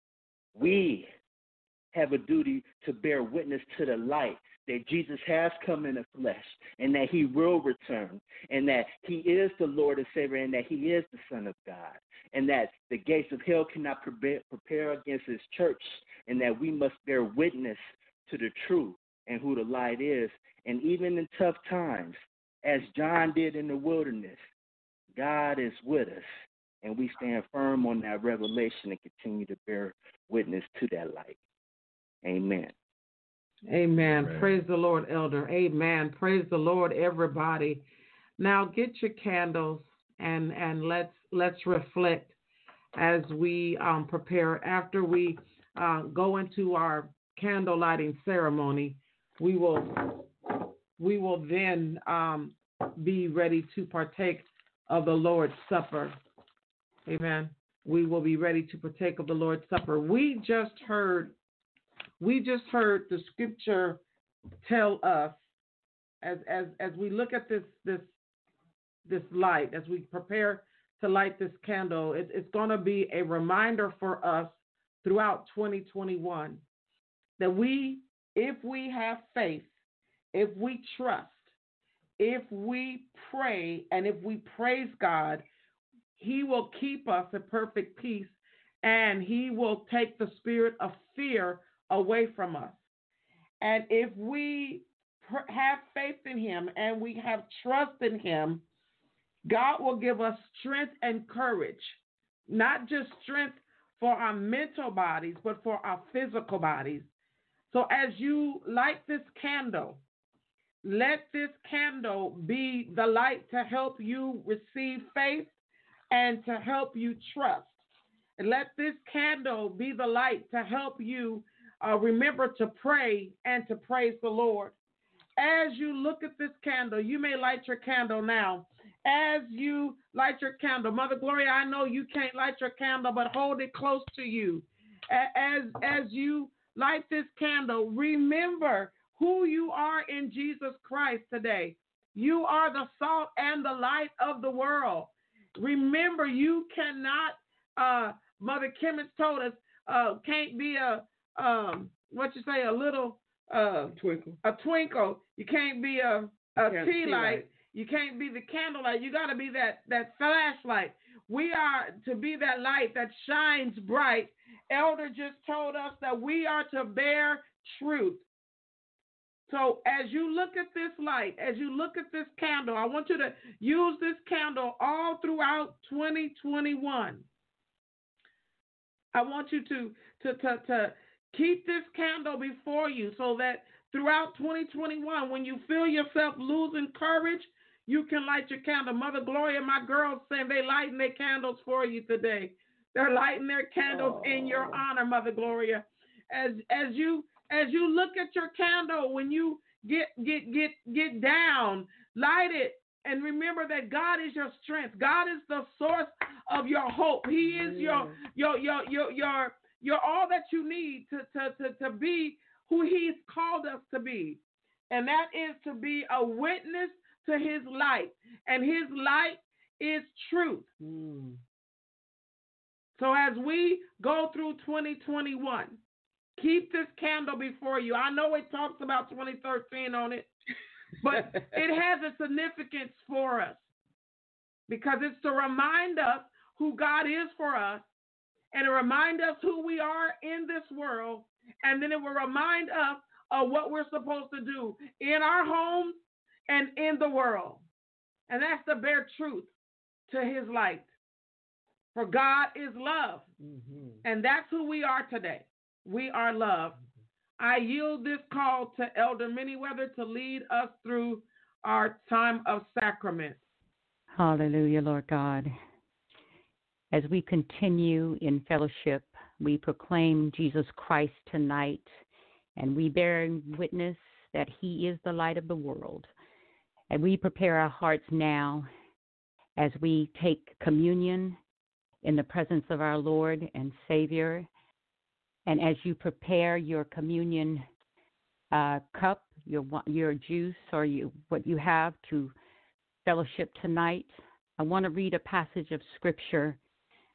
We have a duty to bear witness to the light that Jesus has come in the flesh and that he will return and that he is the Lord and Savior and that he is the Son of God and that the gates of hell cannot prepare against his church and that we must bear witness to the truth and who the light is. And even in tough times, as John did in the wilderness, God is with us, and we stand firm on that revelation and continue to bear witness to that light. Amen. Amen. Praise the Lord, Elder. Amen. Praise the Lord, everybody. Now get your candles and let's reflect as we prepare. After we go into our candle lighting ceremony, we will then be ready to partake of the Lord's Supper. Amen. We will be ready to partake of the Lord's Supper. We just heard the scripture tell us as we look at this light, as we prepare to light this candle, it's going to be a reminder for us throughout 2021 that if we have faith, if we trust, if we pray, and if we praise God, he will keep us in perfect peace, and he will take the spirit of fear away from us. And if we have faith in him and we have trust in him, God will give us strength and courage, not just strength for our mental bodies, but for our physical bodies. So as you light this candle, let this candle be the light to help you receive faith and to help you trust. And let this candle be the light to help you remember to pray and to praise the Lord. As you look at this candle, you may light your candle now. As you light your candle, Mother Gloria, I know you can't light your candle, but hold it close to you. As you light this candle, remember who you are in Jesus Christ today. You are the salt and the light of the world. Remember, you cannot, Mother Kim has told us, can't be a little twinkle. A twinkle. You can't be a tea light. You can't be the candlelight. You got to be that flashlight. We are to be that light that shines bright. Elder just told us that we are to bear truth. So as you look at this light, as you look at this candle, I want you to use this candle all throughout 2021. I want you to keep this candle before you so that throughout 2021, when you feel yourself losing courage, you can light your candle. Mother Gloria, my girls saying they lighting their candles for you today. They're lighting their candles in your honor, Mother Gloria. As you look at your candle, when you get down, light it, and remember that God is your strength. God is the source of your hope. He is your all that you need to be who He's called us to be, and that is to be a witness to His light, and His light is truth. So as we go through 2021, keep this candle before you. I know it talks about 2013 on it, but it has a significance for us because it's to remind us who God is for us and to remind us who we are in this world, and then it will remind us of what we're supposed to do in our homes and in the world. And that's to bear truth to His light. For God is love, and that's who we are today. We are love. I yield this call to Elder Manyweather to lead us through our time of sacrament. Hallelujah, Lord God. As we continue in fellowship, we proclaim Jesus Christ tonight, and we bear witness that He is the light of the world. And we prepare our hearts now as we take communion in the presence of our Lord and Savior. And as you prepare your communion cup, your juice, or what you have to fellowship tonight, I want to read a passage of Scripture,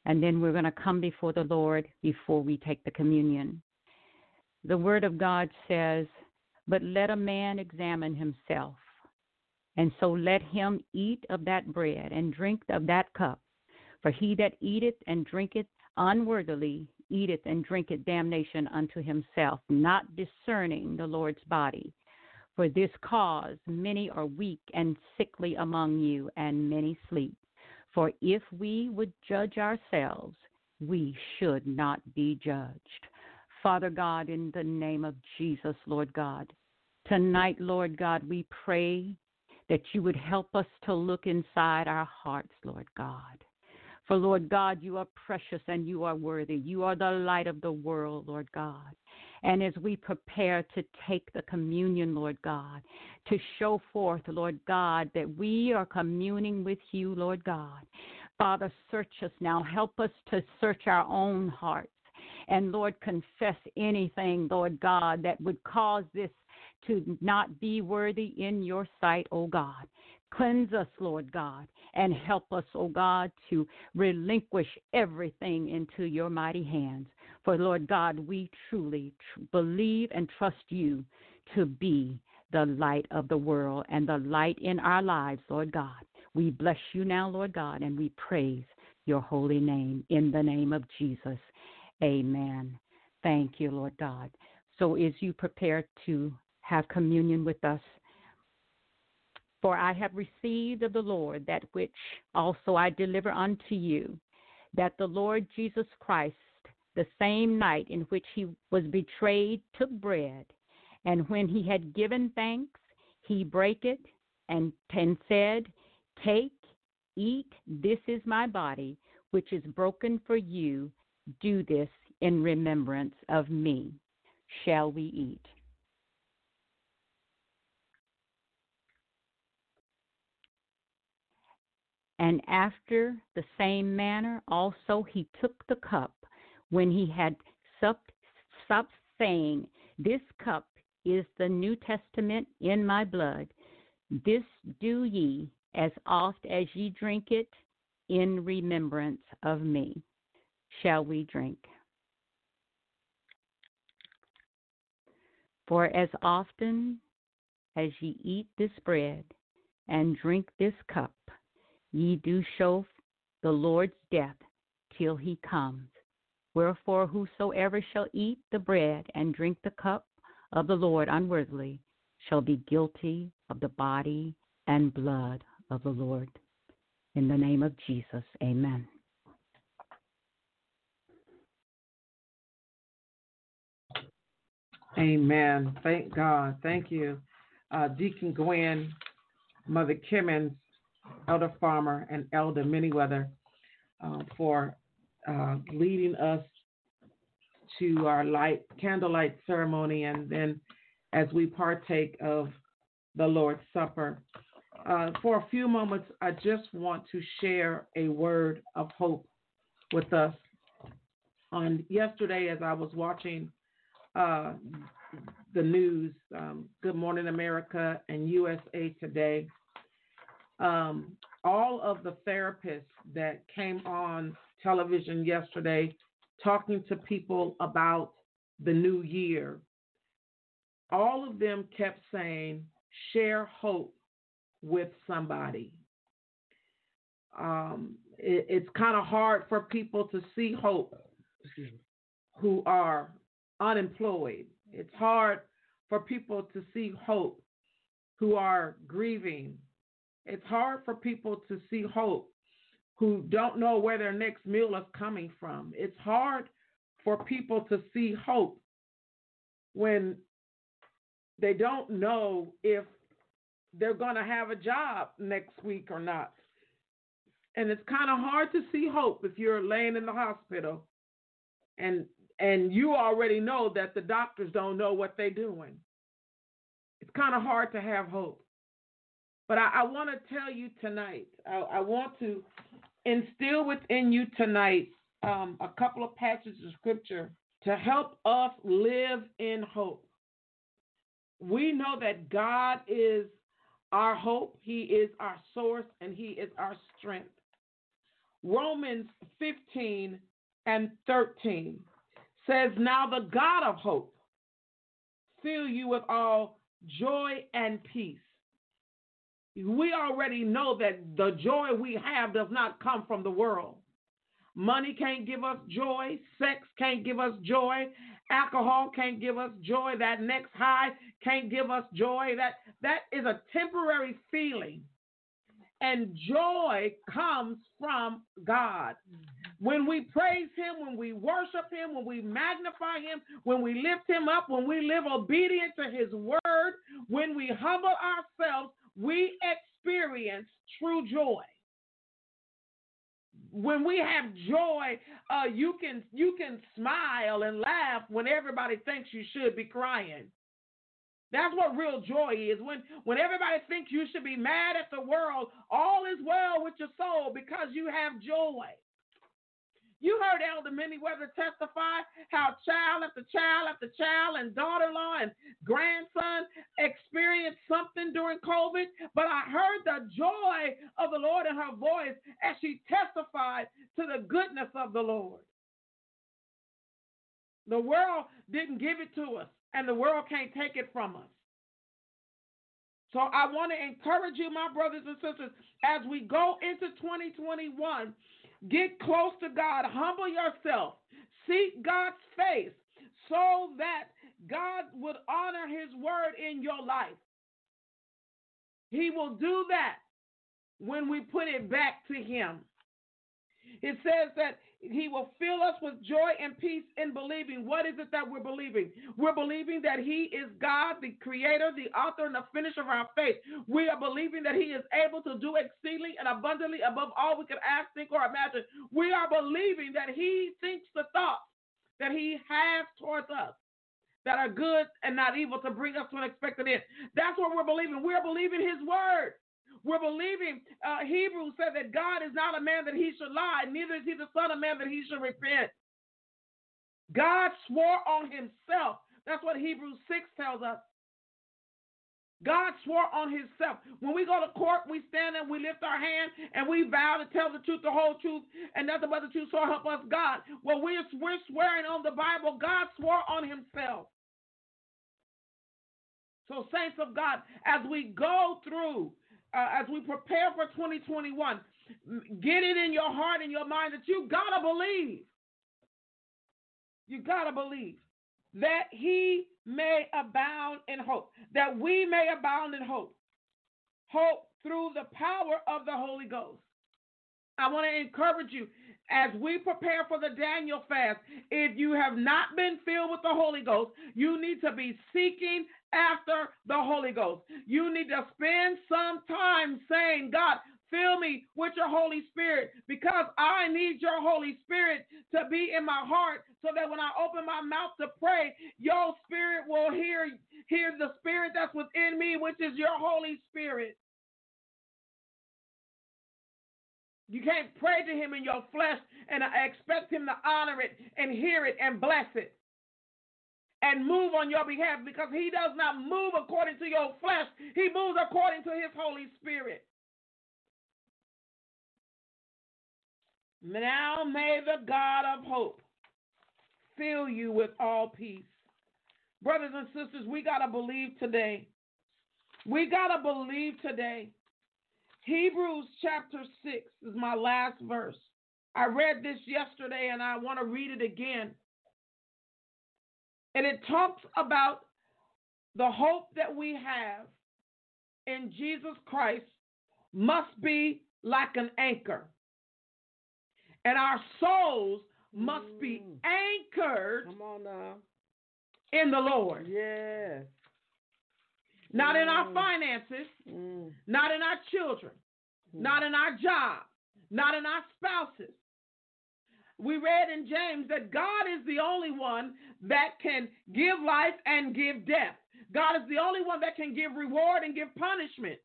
and then we're going to come before the Lord before we take the communion. The Word of God says, "But let a man examine himself, and so let him eat of that bread and drink of that cup. For he that eateth and drinketh unworthily eateth and drinketh damnation unto himself, not discerning the Lord's body. For this cause many are weak and sickly among you, and many sleep. For if we would judge ourselves, we should not be judged." Father God, in the name of Jesus, Lord God, tonight, Lord God, we pray that you would help us to look inside our hearts, Lord God. For, Lord God, you are precious and you are worthy. You are the light of the world, Lord God. And as we prepare to take the communion, Lord God, to show forth, Lord God, that we are communing with you, Lord God. Father, search us now. Help us to search our own hearts. And, Lord, confess anything, Lord God, that would cause this to not be worthy in your sight, O God. Cleanse us, Lord God, and help us, O God, to relinquish everything into your mighty hands. For, Lord God, we truly believe and trust you to be the light of the world and the light in our lives, Lord God. We bless you now, Lord God, and we praise your holy name in the name of Jesus. Amen. Thank you, Lord God. So as you prepare to have communion with us, "For I have received of the Lord that which also I deliver unto you, that the Lord Jesus Christ, the same night in which he was betrayed, took bread, and when he had given thanks, he brake it and said, Take, eat, this is my body, which is broken for you. Do this in remembrance of me." Shall we eat? And after the same manner also he took the cup when he had supped, saying, "This cup is the New Testament in my blood. This do ye as oft as ye drink it in remembrance of me." Shall we drink? "For as often as ye eat this bread and drink this cup, ye do show the Lord's death till he comes. Wherefore whosoever shall eat the bread and drink the cup of the Lord unworthily shall be guilty of the body and blood of the Lord." In the name of Jesus, amen. Amen. Thank God. Thank you, Deacon Gwen, Mother Kimmons, Elder Farmer, and Elder Manyweather for leading us to our candlelight ceremony, and then as we partake of the Lord's Supper. For a few moments, I just want to share a word of hope with us. On yesterday, as I was watching the news, Good Morning America and USA Today, all of the therapists that came on television yesterday talking to people about the new year, all of them kept saying, share hope with somebody. It's kind of hard for people to see hope who are unemployed. It's hard for people to see hope who are grieving. It's hard for people to see hope who don't know where their next meal is coming from. It's hard for people to see hope when they don't know if they're going to have a job next week or not. And it's kind of hard to see hope if you're laying in the hospital and you already know that the doctors don't know what they're doing. It's kind of hard to have hope. But I want to tell you tonight, I want to instill within you tonight a couple of passages of scripture to help us live in hope. We know that God is our hope. He is our source, and he is our strength. Romans 15 and 13 says, now the God of hope fill you with all joy and peace. We already know that the joy we have does not come from the world. Money can't give us joy. Sex can't give us joy. Alcohol can't give us joy. That next high can't give us joy. That is a temporary feeling. And joy comes from God. When we praise him, when we worship him, when we magnify him, when we lift him up, when we live obedient to his word, when we humble ourselves, we experience true joy. When we have joy, you can smile and laugh when everybody thinks you should be crying. That's what real joy is. When everybody thinks you should be mad at the world, all is well with your soul because you have joy. You heard Elder Manyweather testify how child after child after child and daughter-in-law and grandson experienced something during COVID, but I heard the joy of the Lord in her voice as she testified to the goodness of the Lord. The world didn't give it to us, and the world can't take it from us. So I want to encourage you, my brothers and sisters, as we go into 2021, get close to God, humble yourself, seek God's face so that God would honor his word in your life. He will do that when we put it back to him. It says that he will fill us with joy and peace in believing. What is it that we're believing? We're believing that he is God, the creator, the author, and the finisher of our faith. We are believing that he is able to do exceedingly and abundantly above all we can ask, think, or imagine. We are believing that he thinks the thoughts that he has towards us that are good and not evil to bring us to an expected end. That's what we're believing. We're believing his word. We're believing, Hebrews said that God is not a man that he should lie, neither is he the son of man that he should repent. God swore on himself. That's what Hebrews 6 tells us. God swore on himself. When we go to court, we stand and we lift our hand and we vow to tell the truth, the whole truth, and nothing but the truth, so help us God. Well, we're swearing on the Bible. God swore on himself. So, saints of God, as we go through, as we prepare for 2021, get it in your heart and your mind that you got to believe. You got to believe that he may abound in hope, that we may abound in hope. Hope through the power of the Holy Ghost. I want to encourage you as we prepare for the Daniel fast. If you have not been filled with the Holy Ghost, you need to be seeking after the Holy Ghost. You need to spend some time saying, God, fill me with your Holy Spirit, because I need your Holy Spirit to be in my heart so that when I open my mouth to pray, your Spirit will hear the Spirit that's within me, which is your Holy Spirit. You can't pray to him in your flesh and expect him to honor it and hear it and bless it and move on your behalf, because he does not move according to your flesh. He moves according to his Holy Spirit. Now may the God of hope fill you with all peace. Brothers and sisters, we got to believe today. We got to believe today. Hebrews chapter 6 is my last verse. I read this yesterday and I want to read it again. And it talks about the hope that we have in Jesus Christ must be like an anchor. And our souls must be anchored Come on now. in the Lord. Yes. Not in our finances, not in our children, not in our job, not in our spouses. We read in James that God is the only one that can give life and give death. God is the only one that can give reward and give punishment.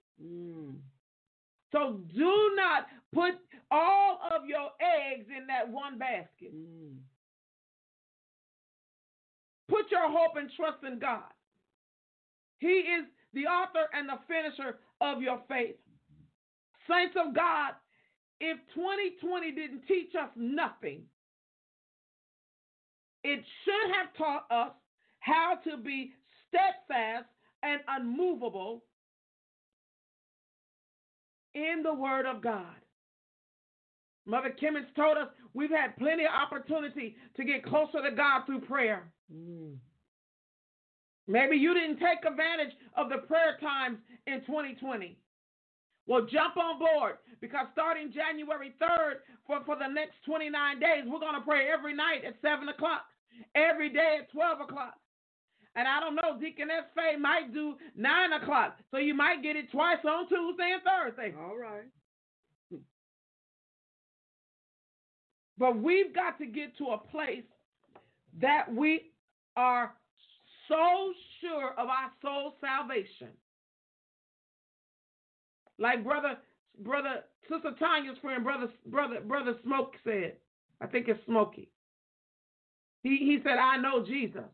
So do not put all of your eggs in that one basket. Put your hope and trust in God. He is the author and the finisher of your faith. Saints of God, if 2020 didn't teach us nothing, it should have taught us how to be steadfast and unmovable in the Word of God. Mother Kimmons told us we've had plenty of opportunity to get closer to God through prayer. Maybe you didn't take advantage of the prayer times in 2020. Well, jump on board, because starting January 3rd for the next 29 days, we're going to pray every night at 7 o'clock, every day at 12 o'clock. And I don't know, Deaconess Faye might do 9 o'clock, so you might get it twice on Tuesday and Thursday. All right. But we've got to get to a place that we are so sure of our soul salvation. Like Sister Tanya's friend, Brother Smoke said, I think it's Smokey. He said, I know Jesus.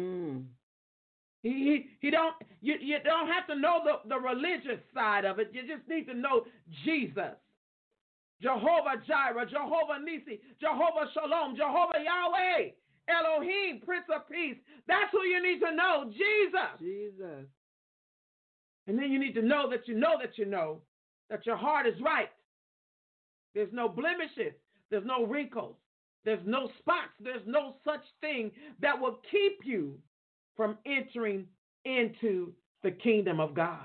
You don't have to know the religious side of it. You just need to know Jesus. Jehovah Jireh, Jehovah Nisi, Jehovah Shalom, Jehovah Yahweh, Elohim, Prince of Peace. That's who you need to know, Jesus. Jesus. And then you need to know that that your heart is right. There's no blemishes. There's no wrinkles. There's no spots. There's no such thing that will keep you from entering into the kingdom of God.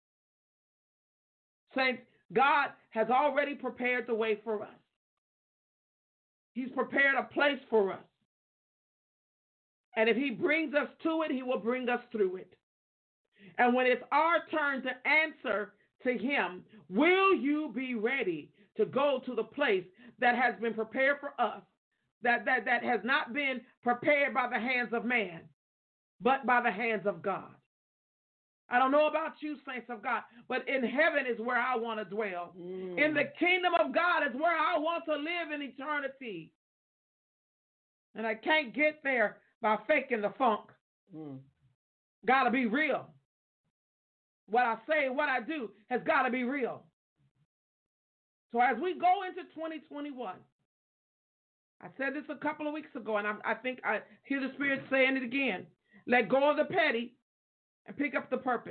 Saints, God has already prepared the way for us. He's prepared a place for us. And if he brings us to it, he will bring us through it. And when it's our turn to answer to him, will you be ready to go to the place that has been prepared for us, that has not been prepared by the hands of man, but by the hands of God? I don't know about you, saints of God, but in heaven is where I want to dwell. In the kingdom of God is where I want to live in eternity. And I can't get there by faking the funk. Got to be real. What I say and what I do has got to be real. So as we go into 2021, I said this a couple of weeks ago, and I think I hear the Spirit saying it again. Let go of the petty and pick up the purpose.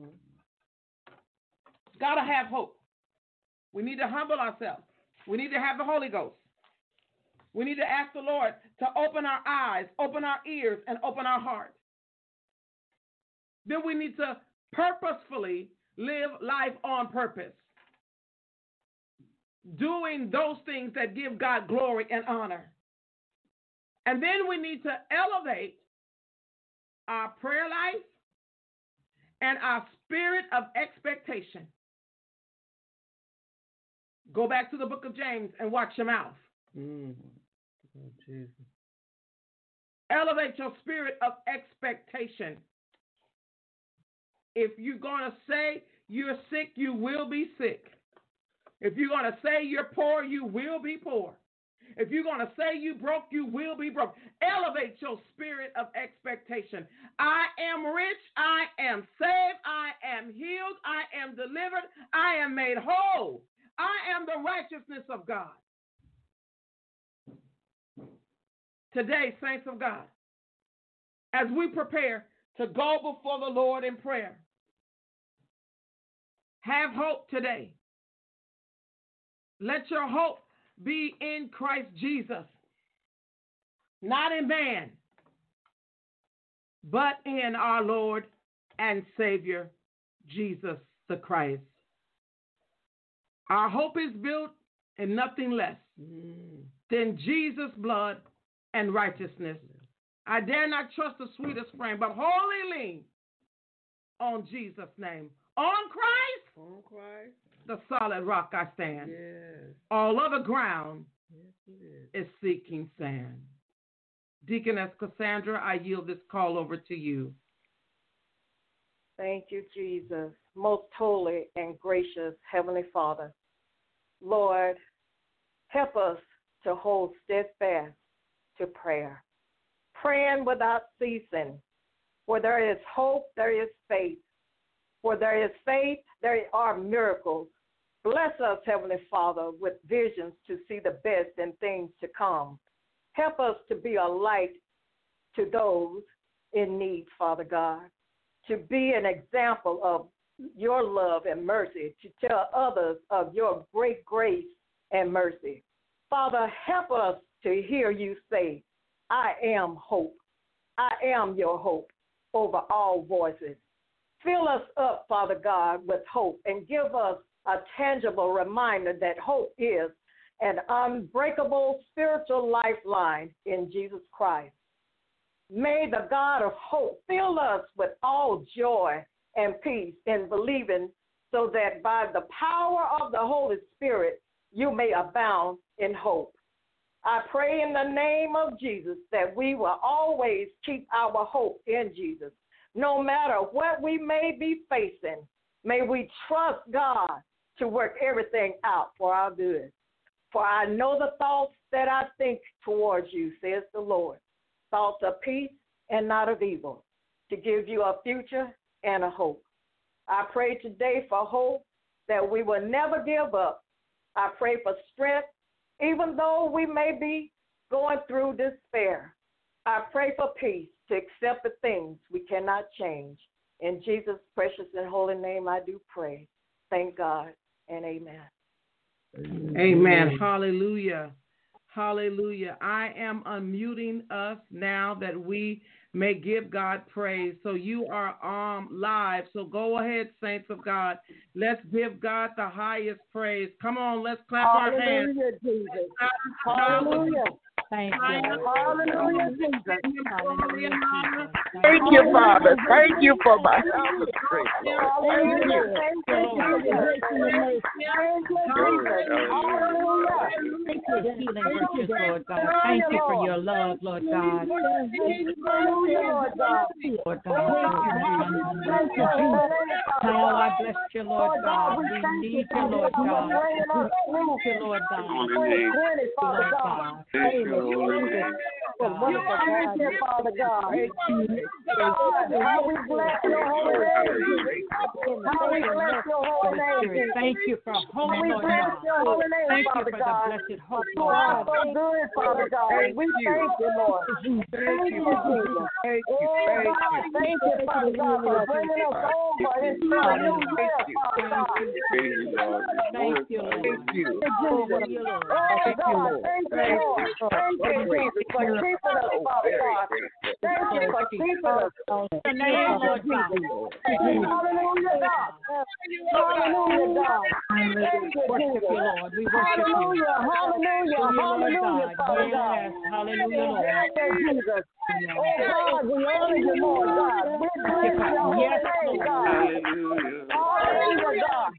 Got to have hope. We need to humble ourselves. We need to have the Holy Ghost. We need to ask the Lord to open our eyes, open our ears, and open our heart. Then we need to purposefully live life on purpose, doing those things that give God glory and honor. And then we need to elevate our prayer life and our spirit of expectation. Go back to the book of James and watch your mouth. Oh, Jesus. Elevate your spirit of expectation. If you're going to say you're sick, you will be sick. If you're going to say you're poor, you will be poor. If you're going to say you broke, you will be broke. Elevate your spirit of expectation. I am rich. I am saved. I am healed. I am delivered. I am made whole. I am the righteousness of God. Today, saints of God, as we prepare to go before the Lord in prayer, have hope today. Let your hope be in Christ Jesus, not in man, but in our Lord and Savior, Jesus the Christ. Our hope is built in nothing less than Jesus' blood and righteousness. I dare not trust the sweetest frame, but wholly lean on Jesus' name. On Christ, the solid rock I stand. Yes. All other ground is sinking sand. Deaconess Cassandra, I yield this call over to you. Thank you, Jesus. Most holy and gracious Heavenly Father, Lord, help us to hold steadfast to prayer, praying without ceasing. Where there is hope, there is faith. Where there is faith, there are miracles. Bless us, Heavenly Father, with visions to see the best in things to come. Help us to be a light to those in need, Father God, to be an example of your love and mercy, to tell others of your great grace and mercy. Father, help us to hear you say, I am hope. I am your hope over all voices. Fill us up, Father God, with hope and give us a tangible reminder that hope is an unbreakable spiritual lifeline in Jesus Christ. May the God of hope fill us with all joy and peace in believing, so that by the power of the Holy Spirit you may abound in hope. I pray in the name of Jesus that we will always keep our hope in Jesus. No matter what we may be facing, may we trust God to work everything out for our good. For I know the thoughts that I think towards you, says the Lord, thoughts of peace and not of evil, to give you a future and a hope. I pray today for hope, that we will never give up. I pray for strength, even though we may be going through despair. I pray for peace to accept the things we cannot change. In Jesus' precious and holy name I do pray. Thank God and amen. Amen. Hallelujah. Hallelujah. I am unmuting us now that we may give God praise. So you are live. So go ahead, saints of God. Let's give God the highest praise. Come on, let's clap our hands. Hallelujah, Jesus. Hallelujah. Thank you. Hallelujah, Jesus. Thank you, Father. Thank you for my house. Thank you. Thank you for your grace and your mercy. Thank you, Jesus. Hallelujah. Thank you for healing virtues, Lord God. Thank you for your love, Lord God. Hallelujah, Lord God. Lord God. Oh, I bless you,Ord God. We need you, Lord God. Thank you, Lord God. Lord God. Father God. How we bless your holy name. How we bless your holy name. Thank you for holy, Lord God. Thank you for the blessed hope, Lord God. So good, Father God. We thank you, Lord. Thank you, Jesus. Oh, God, thank you, Father God, for bringing us over into a new year, Father God. Thank you, Lord. Thank you. Oh, God, thank you, Lord. Thank you, Jesus, for keeping us, Father God. Thank you for keeping us. The name, Lord God. Hallelujah, God. Hallelujah, God. Thank you, Worship you, Lord. We worship you. Hallelujah, hallelujah, hallelujah, Father God. Yes, hallelujah, Lord. Thank you, Jesus. Oh, God, we honor you, Lord God. We bless your holy name, God. Hallelujah. Hallelujah, God.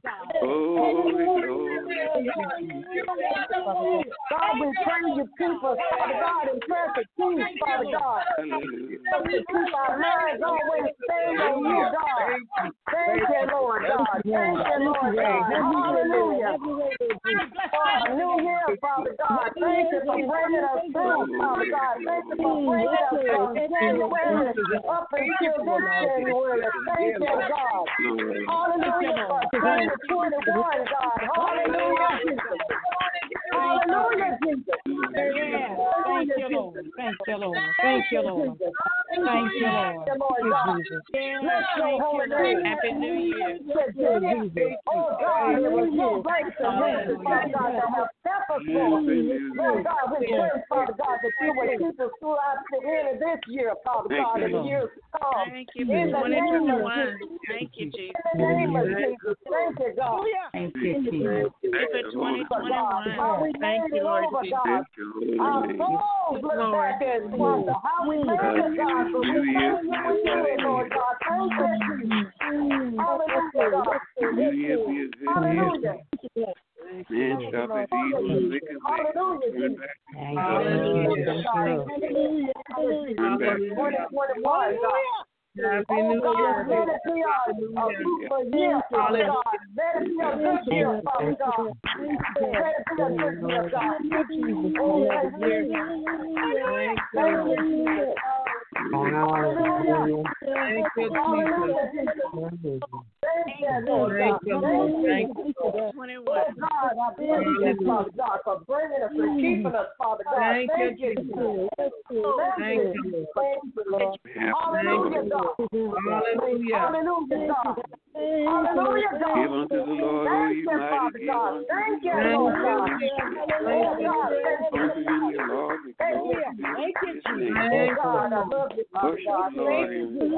God, we pray you keep us, Father God, in perfect peace, Father God. Help us keep our minds always stayed on you, God. Thank you, Lord God. Thank you, Lord God. Hallelujah. New year, Father God. Thank you for bringing us through, Father God. Thank you for bringing us from January up until this January. Thank you, God. Hallelujah for 2021, God. Hallelujah, Jesus. Hallelujah, Jesus. Thank you, Lord. Thank you, Lord. Thank you, Lord. Thank you, Lord. Bless your holy name. Happy New Year. Oh, God, it was your grace and mercy, Father God, that have kept us, Lord. Lord God, we pray, Father God, that you will keep us throughout the end of this year, Father God, and the years to come. Thank you for 2021. Thank you, Jesus. In the name of Jesus. Thank you, God. Thank you, Jesus. For 2021. Thank you, Lord Jesus. Our souls look back and wonder how we made it, God, but we thank you for doing, Lord God. Thank you, Jesus. Hallelujah, God. Hallelujah. Man, stop it, evil, wicked, Hallelujah. Hallelujah. Happy New Year. Let it be a fruitful year, Father God. Let it be a good year, Father God. Let it be a good year, God. Oh, thank you. Thank you. Hallelujah. Thank you, Jesus. Thank you, Lord God. Thank you. 21. Oh, God, I bless you, Father God, for bringing us and keeping us, Father God. Thank you, Jesus. Thank you, Lord. Hallelujah, God. Hallelujah. Hallelujah, God. Hallelujah, God. Give unto the Lord, O ye mighty, give unto Thank you, the Lord God. Lord. Unto you, the Lord, Thank you, Jesus. Oh, God, I love you, Father God. Thank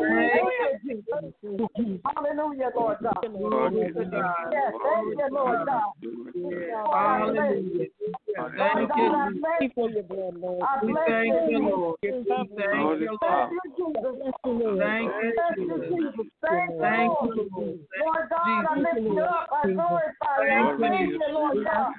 you. Hallelujah, Lord God. Yes, thank you, Lord God. Hallelujah. Thank you for your blood, Lord. We thank you, Lord. Thank you, Lord. Thank you, Jesus. Thank you, Lord. Lord God, I lift you up. I glorify you. I thank you, Lord God.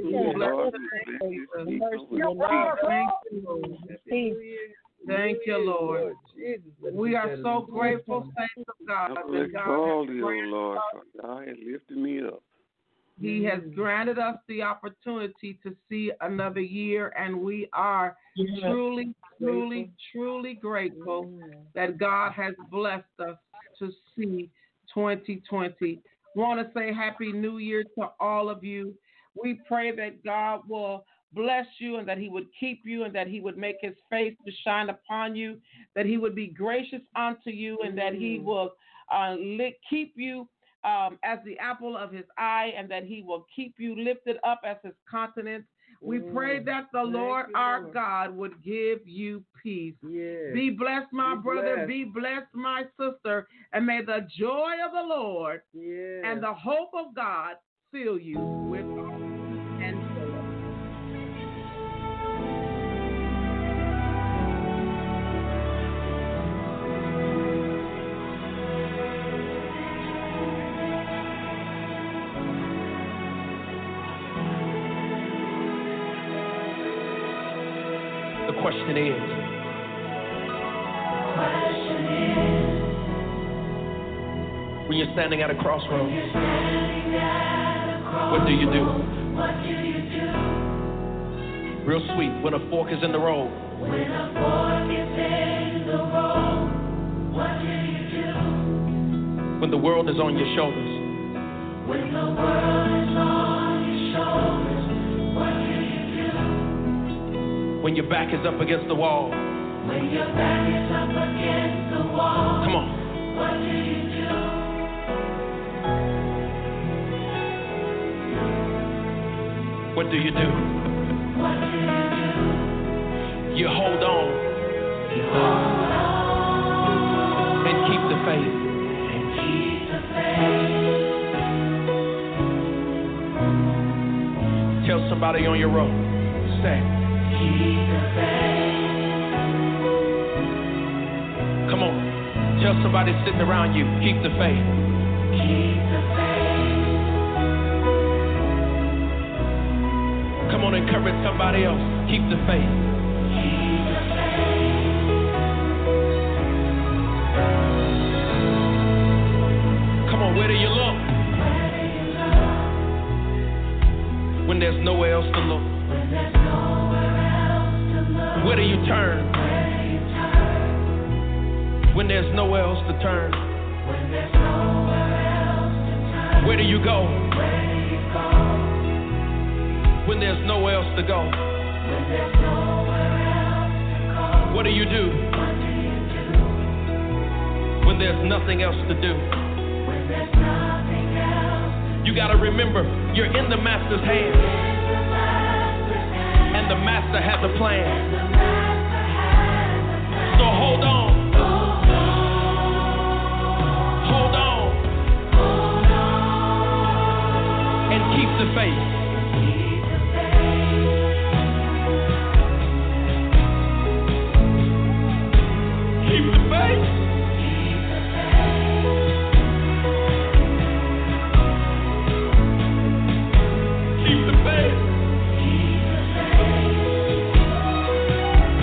Thank you, Lord. We are so grateful, saints of God. Bless all you, Lord, for God has lifted me up. He has granted us the opportunity to see another year, and we are truly, truly, truly grateful that God has blessed us to see 2020. Want to say Happy New Year to all of you. We pray that God will bless you and that he would keep you and that he would make his face to shine upon you, that he would be gracious unto you, and that he will keep you as the apple of his eye, and that he will keep you lifted up as his countenance. We pray that the Lord our God would give you peace. Yes. Be blessed, my brother. Be blessed, my sister. And may the joy of the Lord and the hope of God fill you with hope and joy. The question is, when you're standing at a crossroads, what do you do? Real sweet, when a fork is in the road. When the world is on your shoulders. When your back is up against the wall. Come on. What do you do? You hold on. And keep the faith. Tell somebody on your road. Say. Come on. Tell somebody sitting around you, keep the faith. Come on, encourage somebody else. Keep the faith. Come on, where do you look? When there's nowhere else to look. Where do you turn? When there's nowhere else to turn. Where do you go? When there's nowhere else to go. What do you do? When there's nothing else to do. You got to remember, you're in the master's hands. And the master has a plan. So hold on. Hold on. And keep the faith. Keep the faith. Keep the faith.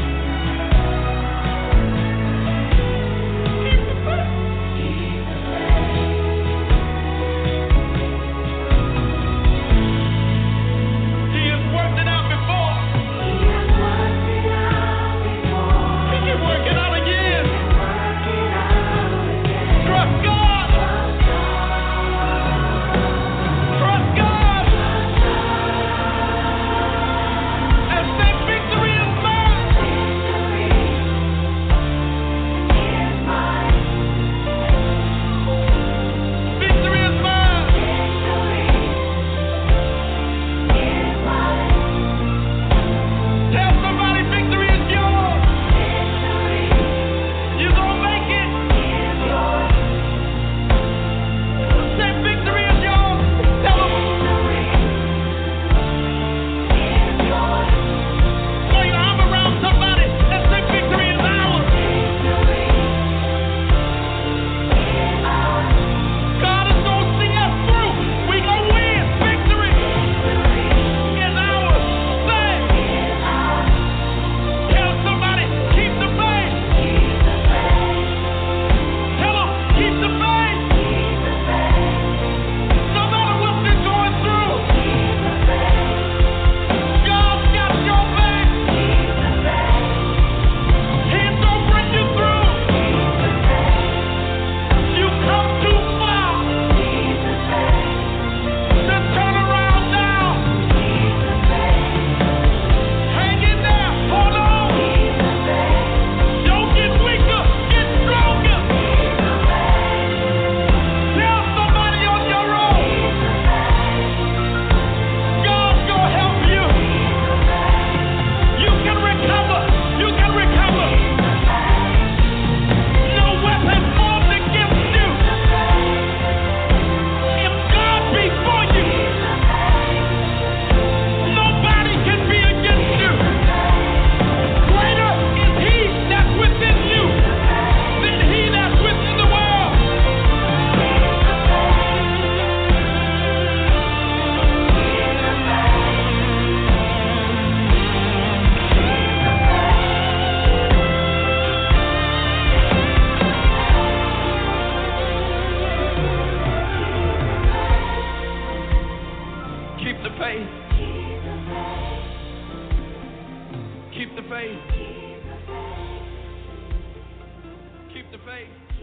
faith.